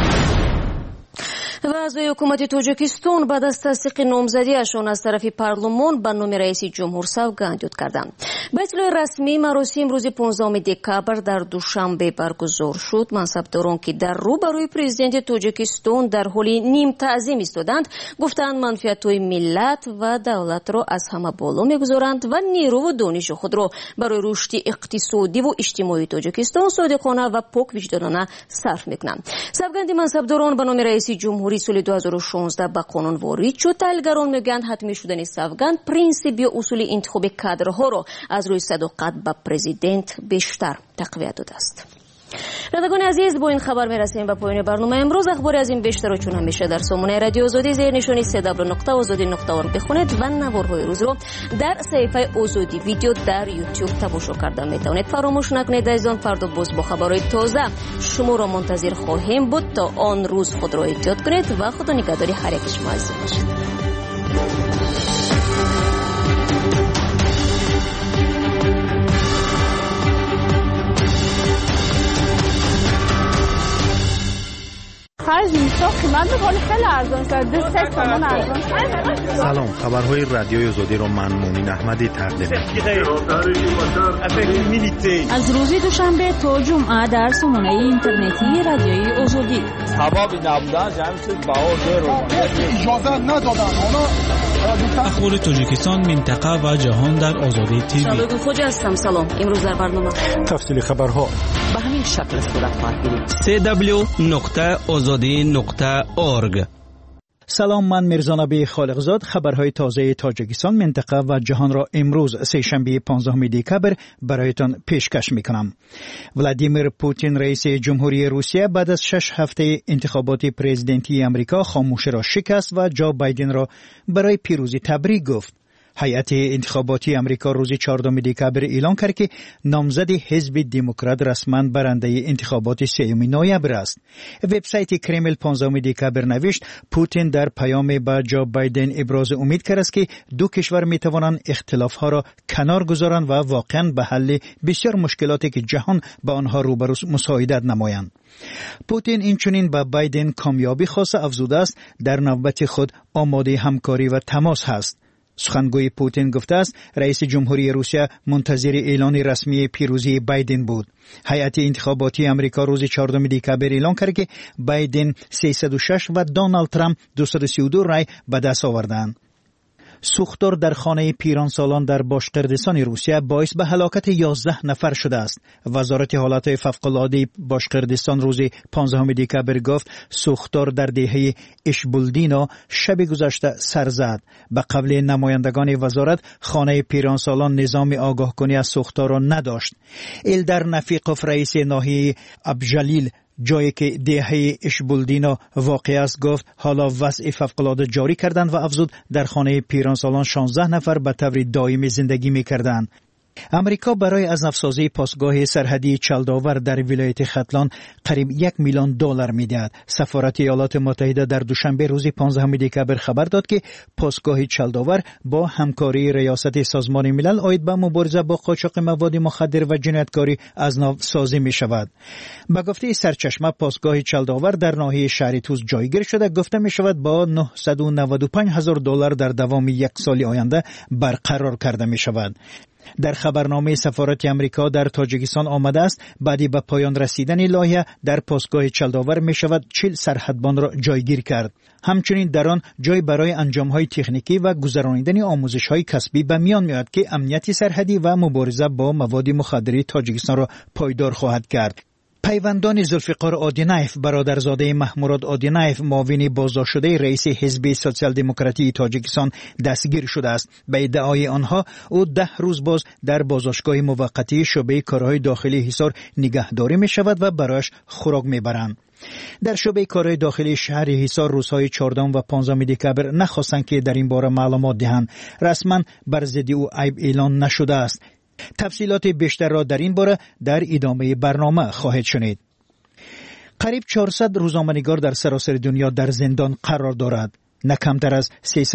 و اعضای حکومت تاجیکستان بعد از تصدیق نامزدیشان از طرف پارلمان به نام رئیس جمهور سوگند یاد کردند. به اطلاع رسمی مراسم روز 15 دکامبر در دوشنبه برگزار شد. منصبداران که در روبروی پرزیدنت تاجیکستان در حال نیم تعظیم ایستادند گفتند منفعت‌های ملت و دولت را از همه بالا می‌گذارند و نیرو و دانش خود را برای رشد اقتصادی و اجتماعی تاجیکستان صادقانه و پاک وجدانانه صرف می‌کنند. سوگند منصبداران به نام رئیس جمهوری سال 2016 به قانون وارد شد. تحلیلگران میگویند حتمی شدن سوگند پرینسیپ یا اصول انتخاب کادرها را از روی صداقت به پرزیدنت بیشتر تقویت داده است. شنوندگان عزیز، با این خبر میرسیم به پایان برنامه امروز. اخباری از این بیشتر و چون همیشه در سامانه رادیو آزادی زیر نشانی www.azadi.org بخونید و نوارهای روز رو در صفحه آزادی ویدیو در یوتیوب تماشا کرده میتوانید. فراموش نکنید عزیزان، فردا باز با خبرهای تازه شما را منتظر خواهیم بود. تا آن روز خود را احتیاط کنید و خدا نگهداری هر یک شما عزیز باشید. خرج میشه قیمت ولی خیلی ارزان شده. 3 تومن ارزان شده. سلام، خبرهای رادیوی آزادی را من مونین احمدی تقدیم می‌کنم. از روز دوشنبه تا جمعه در سامانه اینترنتی رادیوی آزادی سبب نبودن جمع شد بهار اجازه ندادن. اخبار تاجیکستان، منطقه و جهان در آزادی تیوی. شالوی خوجه هستم. سلام. امروز در برنامه تفصیل خبرها به همین شکل صورت خواهد گرفت. www.azadi.org. سلام، من میرزا نبی خالقزاد. خبرهای تازه تاجیکستان، منطقه و جهان را امروز سه‌شنبه 15 دکامبر برایتان پیشکش میکنم. ولادیمیر پوتین رئیس جمهوری روسیه بعد از 6 هفته انتخابات پرزیدنتی امریکا خاموشی را شکست و جو بایدن را برای پیروزی تبریک گفت. هیئت انتخاباتی امریکا روز 14 دکامبر اعلام کرد که نامزد حزب دموکرات رسما برنده انتخابات 3 نوامبر است. وبسایت کرمل 15 دکامبر نوشت پوتین در پیام به جو بایدن ابراز امید کرد است که دو کشور می توانند اختلافها را کنار گذارند و واقعا به حل بسیار مشکلاتی که جهان با آنها روبرو مساعدت نمایند. پوتین اینچنین به بایدن کامیابی خواسته افزوده است در نوبت خود آماده همکاری و تماس هست. سخنگوی پوتین گفته است رئیس جمهوری روسیه منتظر اعلان رسمی پیروزی بایدن بود. هیئت انتخاباتی امریکا روز 14 دکامبر اعلام کرد که بایدن 306 و دونالد ترامپ 232 رای به دست آوردند. سوختار در خانه پیرانسالان در باشقردستان روسیه باعث به هلاکت 11 نفر شده است. وزارت حالات فوق‌العاده باشقردستان روز 15 دکامبر گفت سوختار در دهه اشبولدینا شب گذشته سر زد. به قول نمایندگان وزارت خانه پیرانسالان نظام آگاه کنی از سوختار را نداشت. ایلدر نفیقوف رئیس ناحیه ابجلیل جایی که دهه اشبولدینا واقع است گفت حالا وضع فوق‌العاده جاری کردند و افزود در خانه پیرانسالان 16 نفر به طور دائمی زندگی می‌کردند. امریکا برای از نفسازی پاسگاه سرحدی چلداور در ولایت ختلان قریب $1 میلیون می‌دهد. سفارت ایالات متحده در دوشنبه روز 15 دکبر خبر داد که پاسگاه چلداور با همکاری ریاست سازمان ملل عاید به مبارزه با قاچاق مواد مخدر و جنایتکاری از نو سازی می‌شود. به گفته سرچشمه پاسگاه چلداور در ناحیه شهر توز جایگیر شده، گفته می‌شود با $995,000 در دوام 1 سال آینده برقرار کرده می‌شود. در خبرنامه سفارت امریکا در تاجیکستان آمده است بعدی به پایان رسیدن لایحه در پاسگاه چلداور می شود 40 سرحدبان را جایگیر کرد. همچنین در آن جای برای انجام‌های تکنیکی و گذرانیدن آموزش‌های کسبی به میان میاد که امنیت سرحدی و مبارزه با مواد مخدر تاجیکستان را پایدار خواهد کرد. پیوندان ذوالفقار آدینایف برادرزاده محمود آدینایف معاون بازداشت شده رئیس حزب سوسیال دموکراتی تاجیکستان دستگیر شده است. به ادعای آنها او 10 روز باز در بازداشتگاه موقتی شعبه کارهای داخلی حصار نگهداری می شود و برایش خوراک می برند. در شعبه کارهای داخلی شهر حصار روزهای 14 و 15 دکبر نخواستند که در این باره معلومات دهند. رسما بر ضد او عیب اعلان نشده است. تفصیلات بیشتر را در این باره در ادامه برنامه خواهید شنید. قریب 400 روزنامه‌نگار در سراسر دنیا در زندان قرار دارد. نه کمتر از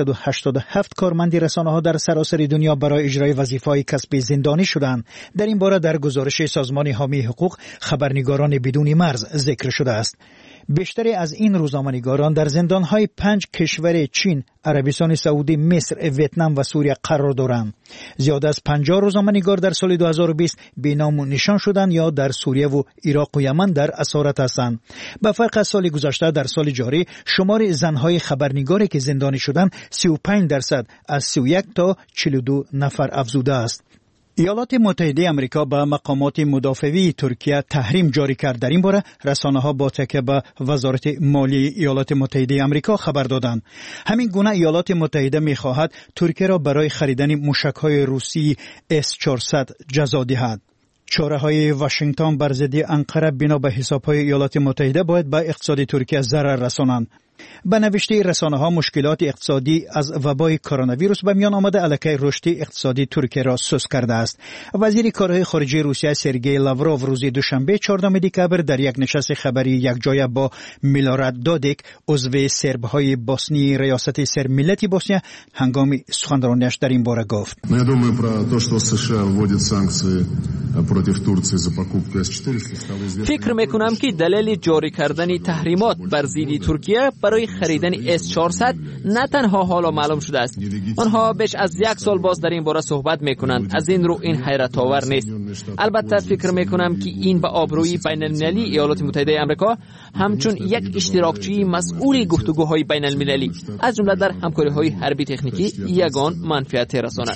387 کارمند رسانه‌ها در سراسر دنیا برای اجرای وظیفه‌های کسبی زندانی شدند. در این باره در گزارش سازمان حامی حقوق خبرنگاران بدون مرز ذکر شده است. بیشتری از این روزنامه‌نگاران در زندان‌های 5 کشور چین، عربستان سعودی، مصر، ویتنام و سوریه قرار دارند. زیاد از 50 روزنامه‌نگار در سال 2020 بی‌نام نشان شدند یا در سوریه و عراق و یمن در اسارت هستند. به فرق از سال گذشته در سال جاری شمار زن‌های خبرنگاری که زندانی شدند 35% از 31 تا 42 نفر افزوده است. ایالات متحده آمریکا به مقامات مدافعی ترکیه تحریم جاری کرد. در این باره رسانه‌ها با تکیه به وزارت مالی ایالات متحده آمریکا خبر دادند. همین گونه ایالات متحده می‌خواهد ترکیه را برای خریدن موشک‌های روسی S-400 جزا دهد. چاره‌های واشنگتن بر ضد انقره بنا به حساب‌های ایالات متحده باید به اقتصاد ترکیه ضرر رسانند. به نوشته رسانه‌ها مشکلات اقتصادی از وبای کرونا ویروس به میان آمده علیه رشد اقتصادی ترکیه را سست کرده است. وزیر کارهای خارجه روسیه سرگئی لاوروف روز دوشنبه 14 دکبر در یک نشست خبری یکجایی با میلوراد دودیک عضو سرب‌های بوسنی ریاست سرملتی بوسنیه هنگام سخنرانیش در این باره گفت: فکر می‌کنم که دلیل جاری کردن تحریمات بر ضد ترکیه برای خریدن S-400 نه تنها حالا معلوم شده است. آنها بیش از 1 سال باز در این باره صحبت میکنند. از این رو این حیرت آور نیست. البته فکر میکنم که این به آبروی بین المللی ایالات متحده آمریکا همچون یک اشتراکچی مسئول گفتگوهای بین المللی از جمله در همکاری‌های حربی تکنیکی یگان منفعت رساند.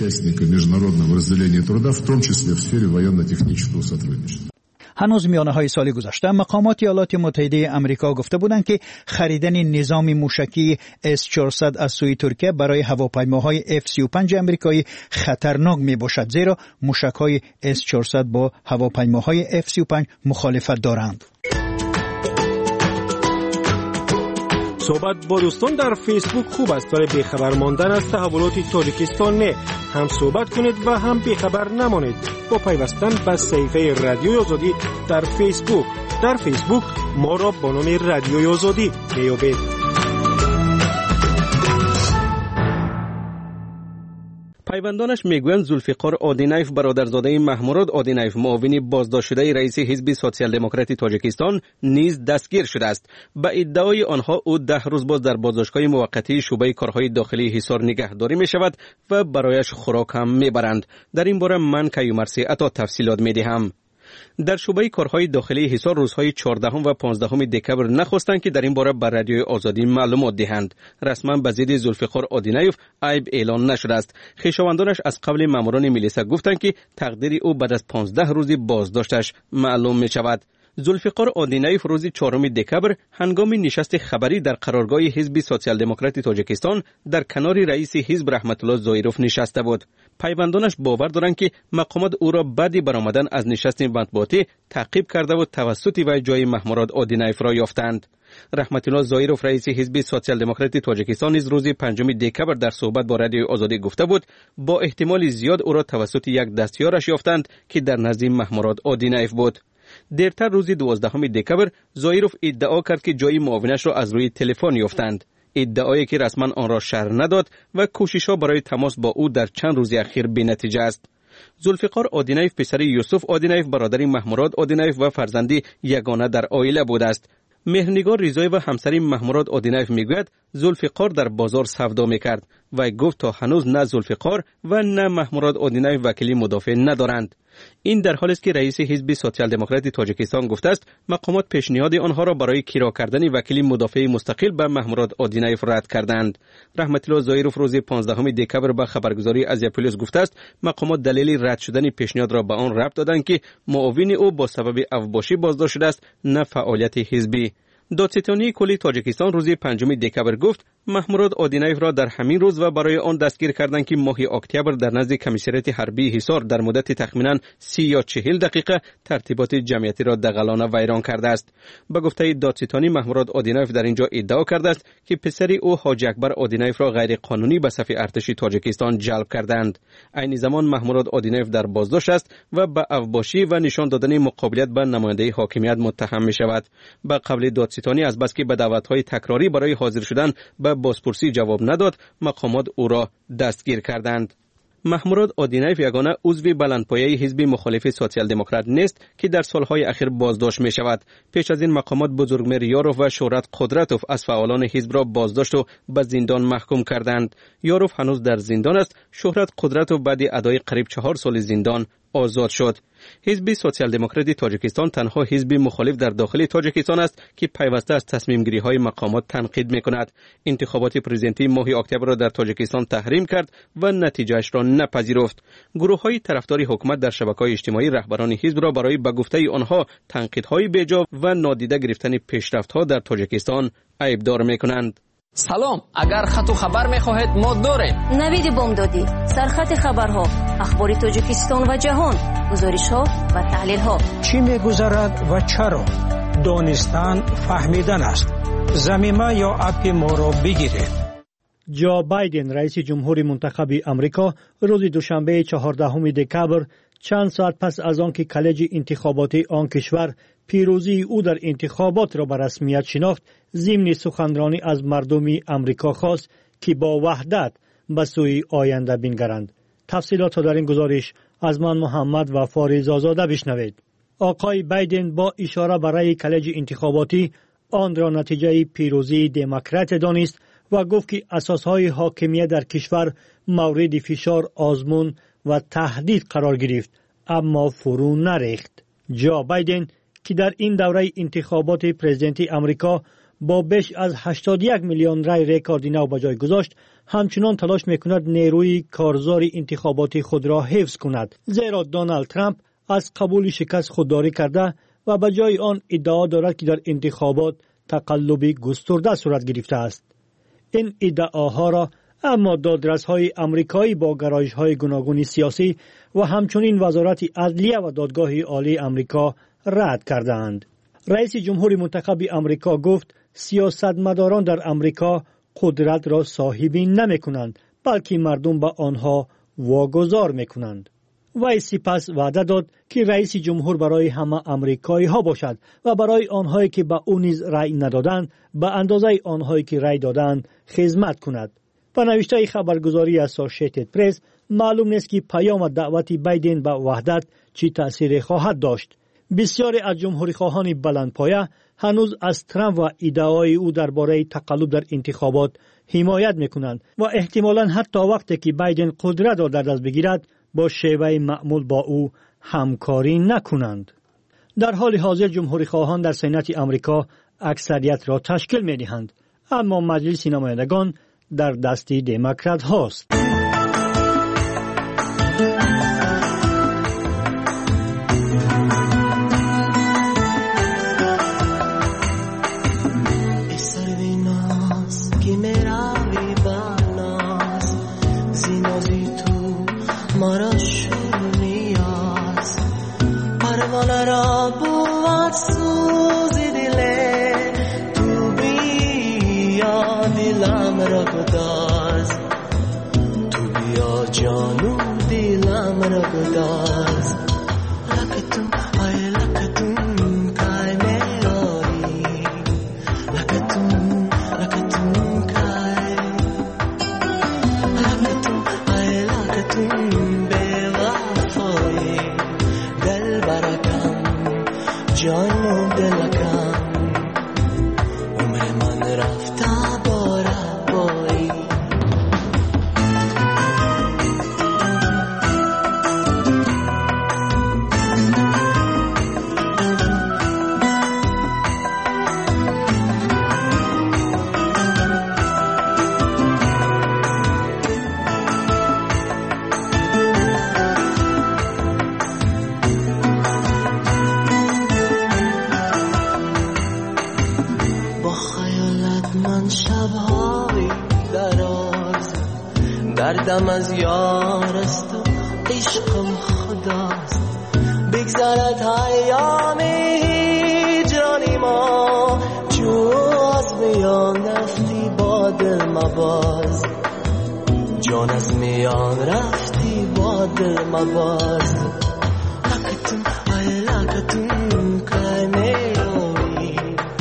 هنوز میانه‌های سال گذشته مقامات ایالات متحده آمریکا گفته بودند که خریدن نظام موشکی S-400 از سوی ترکیه برای هواپیماهای F-35 آمریکایی خطرناک میباشد، زیرا موشک‌های S-400 با هواپیماهای F-35 مخالفت دارند. صحبت با دوستان در فیسبوک خوب است، ولی بیخبر ماندن از تحولات تاجیکستان نه. هم صحبت کنید و هم بیخبر نمانید با پیوستن به صفحه رادیوی آزادی در فیسبوک. در فیسبوک ما را با نام رادیوی آزادی بیابید. پیوندانش میگویند ذوالفقار آدینایف برادرزاده محمود آدینایف معاون بازداشت شده رئیس حزب سوسیال دموکراتی تاجیکستان نیز دستگیر شده است. به ادعای آنها او 10 روز باز در بازداشتگاه موقتی شعبه کارهای داخلی حصار نگهداری می شود و برایش خوراک هم می برند. در این باره من کیومرسی عطا تفصیلات می دهم. در شعبه کارهای داخلی حصار روزهای 14 و 15 دکبر نخواستند که در این باره بر رادیوی آزادی معلومات دهند. رسما به ضد ذوالفقار آدینایف عیب اعلان نشده است. خویشاوندانش از قبل ماموران ملیسا گفتند که تقدیر او بعد از 15 روز بازداشتش معلوم می شود. ذوالفقار آدینایف روز 4 دکبر هنگام نشست خبری در قرارگاه حزب سوسیال دموکراتی تاجیکستان در کنار رئیس حزب رحمت الله زایروف نشسته بود. پیوندانش باور دارند که مقامات او را بعد برآمدن از نشست مطبوعاتی تعقیب کرده و توسط وی جای محمود آدینایف را یافتند. رحمت الله ظاهروف رئیس حزب سوسیال دموکرات تاجیکستان نیز روز 5 دکبر در صحبت با رادیو آزادی گفته بود با احتمال زیاد او را توسط یک دستیارش یافتند که در نزد مهمراد آدینایف بود. دیرتر روز 12 دکبر ظاهروف ادعا کرد که جای معاونش را از روی تلفن یافتند. ادعایی که رسما آن را شرح نداد و کوشش‌ها برای تماس با او در چند روز اخیر بی‌نتیجه است. زولفقار آدینایف پسر یوسف آدینایف برادر مهمراد آدینایف و فرزندی یگانه در عائله بوده است. مهرنگار ریزای و همسری مهمراد آدینایف میگوید زولفقار در بازار سودا میکرد و گفت تا هنوز نه زولفقار و نه مهمراد آدینایف وکیلی مدافع ندارند. این در حالی است که رئیس حزب سوسیال دموکرات تاجیکستان گفته است مقامات پیشنهاد آنها را برای کرا کردن وکیل مدافع مستقل به مهمراد آدینایف رد کردند. رحمت الله ظاهروف روز 15 دکبر به خبرگزاری ازیا پلیس گفته است مقامات دلیل رد شدن پیشنهاد را به آن ربط دادند که معاون او با سبب اوباشی بازداشت شده است نه فعالیت حزبی. دادستانی کلی تاجیکستان روز 5 دکبر گفت مهمراد آدینایف را در همین روز و برای آن دستگیر کردند که ماه اکتبر در نزد کمیسریت حربی حصار در مدت تخمینا 30 یا 40 دقیقه ترتیبات جمعیتی را دغلانه ویران کرده است. به گفته دادستانی مهمراد آدینایف در اینجا ادعا کرده است که پسری او حاجی اکبر آدینایف را غیر قانونی به صف ارتش تاجیکستان جلب کردند. عین زمان مهمراد آدینایف در بازداشت است و به اوباشی و نشان دادن مقابلیت به نماینده حاکمیت متهم می شود. به قول دادستانی از بس که به دعوت‌های تکراری برای حاضر شدن به بازپرسی جواب نداد مقامات او را دستگیر کردند. مهمراد آدینایف یگانه عضو بلندپایه حزب مخالف سوسیال دموکرات نیست که در سالهای اخیر بازداشت می شود. پیش از این مقامات بزرگمیر یاروف و شهرت قدرتوف از فعالان حزب را بازداشت و به زندان محکوم کردند. یاروف هنوز در زندان است. شهرت قدرتوف بعد ادای قریب 4 سال زندان آزاد شد. حزب سوسیال دموکرات تاجیکستان تنها حزب مخالف در داخل تاجیکستان است که پیوسته از تصمیم گیری های مقامات تنقید می کند. انتخابات پرزیدنتی ماه اکتبر را در تاجیکستان تحریم کرد و نتیجهش را نپذیرفت. گروه های طرفدار حکومت در شبکه‌های اجتماعی رهبران حزب را برای به گفته آنها تنقیدهای بیجا و نادیده گرفتن پیشرفت‌ها در تاجیکستان عیبدار می کنند. سلام، اگر خط و خبر می‌خواهید ما داریم. نوید بامدادی، سرخط خبرها، اخبار تاجیکستان و جهان، گزارش‌ها و تحلیل‌ها. چی می‌گذرد و چرا؟ دانستن فهمیدن است. ضمیمه یا اپ ما را بگیرید. جو بایدن رئیس جمهور منتخب آمریکا روز دوشنبه 14 دکبر چند ساعت پس از آنکه کالج انتخاباتی آن کشور پیروزی او در انتخابات را به رسمیت شناخت، ضمن سخنرانی از مردم آمریکا خواست که با وحدت به سوی آینده بنگرند. تفصیلات در این گزارش از من محمد و فارز آزاده بشنوید. آقای بایدن با اشاره برای کالج انتخاباتی آن را نتیجه پیروزی دموکرات دانست و گفت که اساسهای حاکمیت در کشور مورد فشار، آزمون و تهدید قرار گرفت اما فرو نریخت. جو بایدن که در این دوره انتخابات پرزیدنتی آمریکا با بیش از 81 میلیون رای رکورد نو به جای گذاشت، همچنان تلاش میکند نیروی کارزار انتخاباتی خود را حفظ کند، زیرا دونالد ترامپ از قبول شکست خودداری کرده و به جای آن ادعا دارد که در انتخابات تقلب گسترده صورت گرفته است. این ادعاها را اما دادرس‌های آمریکایی با گرایش‌های گوناگون سیاسی و همچنین وزارت عدلیه و دادگاه عالی آمریکا رد کردند. رئیس جمهور منتخب آمریکا گفت سیاستمداران در آمریکا قدرت را صاحب نمی‌کنند، بلکه مردم به آنها واگذار می‌کنند. وی سپس وعده داد که رئیس جمهور برای همه آمریکایی ها باشد و برای آنهایی که به او نیز رأی ندادند به اندازه آنهایی که رأی دادند خدمت کند. به نوشته خبرگزاری اسوسییتد پرس معلوم نیست که پیام دعوت بایدن به وحدت چه تأثیر خواهد داشت. بسیاری از جمهوری‌خواهان بلندپایه هنوز از ترامپ و ادعای او درباره تقلب در انتخابات حمایت می‌کنند و احتمالاً حتی وقتی که بایدن قدرت را در دست بگیرد با شیوه معمول با او همکاری نکنند. در حال حاضر جمهوری‌خواهان در سنات آمریکا اکثریت را تشکیل می‌دهند، اما مجلس نمایندگان در دست دموکرات هاست. پروانه را بود سوزی دل تو دلم را گداز تو بیا جانو دلم را گداز لکتون ای لکتون کای میاری لکتون کای لکتون ای لکتون به وفای دل برکم جانو دلکم عمر من رفته باره بایی دردم از یار است و عشقم خداست بگذرد ایام هجرانی ما جو از میان رفتی با دل مباز جان از میان رفتی با دل مباز لکتون ای لکتون که میروی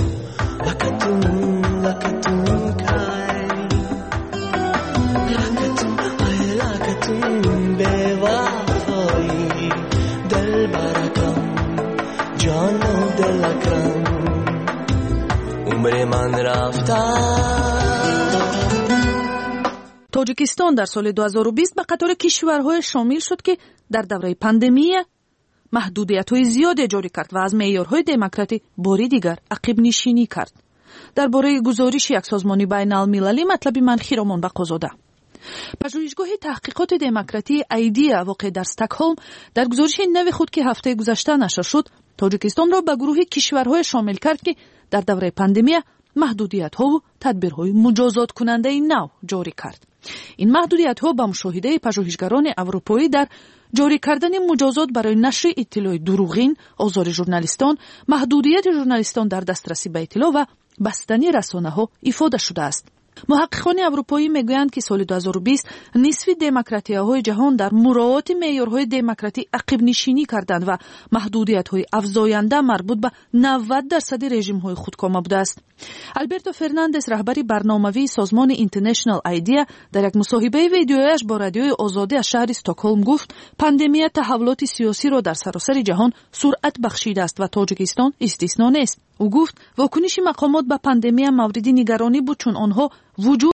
لکتون که به وفایی دل برکم جان و دلکم عمر من رفته. تاجیکستان در سال 2020 به قطار کشورهای شامل شد که در دوره پاندمی محدودیت‌های زیادی جاری کرد و از معیارهای دموکراسی باری دیگر عقب نشینی کرد. درباره گزارش یک سازمان بین‌المللی مطلب منفی را منبع زده. پژوهشگاه تحقیقات دموکراسی ایدیا واقع در استکهلم در گزارش نو خود که هفته گذشته نشر شد، تاجیکستان را به گروه کشورهای شامل کرد که در دوره پاندمی محدودیت‌ها و تدبیرهای مجازات کننده نو جاری کرد. این محدودیت‌ها به مشاهده پژوهشگران اروپایی در جاری کردن مجازات برای نشر اطلاع دروغین، آزار ژورنالیستان، محدودیت ژورنالیستان در دسترسی به اطلاع و بستن رسانه‌ها افاده شده است. محققان اروپایی میگویند که سال 2020 نصف دموکراتی‌های جهان در مراعات معیارهای دموکراسی عقب نشینی کردند و محدودیت‌های افزاینده مربوط به 90% رژیم‌های خودکامه بوده است. آلبرتو فرناندز رهبر برنامه‌وی سازمان اینترنشنال ایدیا در یک مصاحبه ویدیویش با رادیوی آزادی از شهر استکهلم گفت پاندمی تحولات سیاسی را در سراسر جهان سرعت بخشیده است و تاجیکستان استثنا نیست. او گفت واکنش مقامات به پاندمی موردی نگرانی بود چون آنها وجود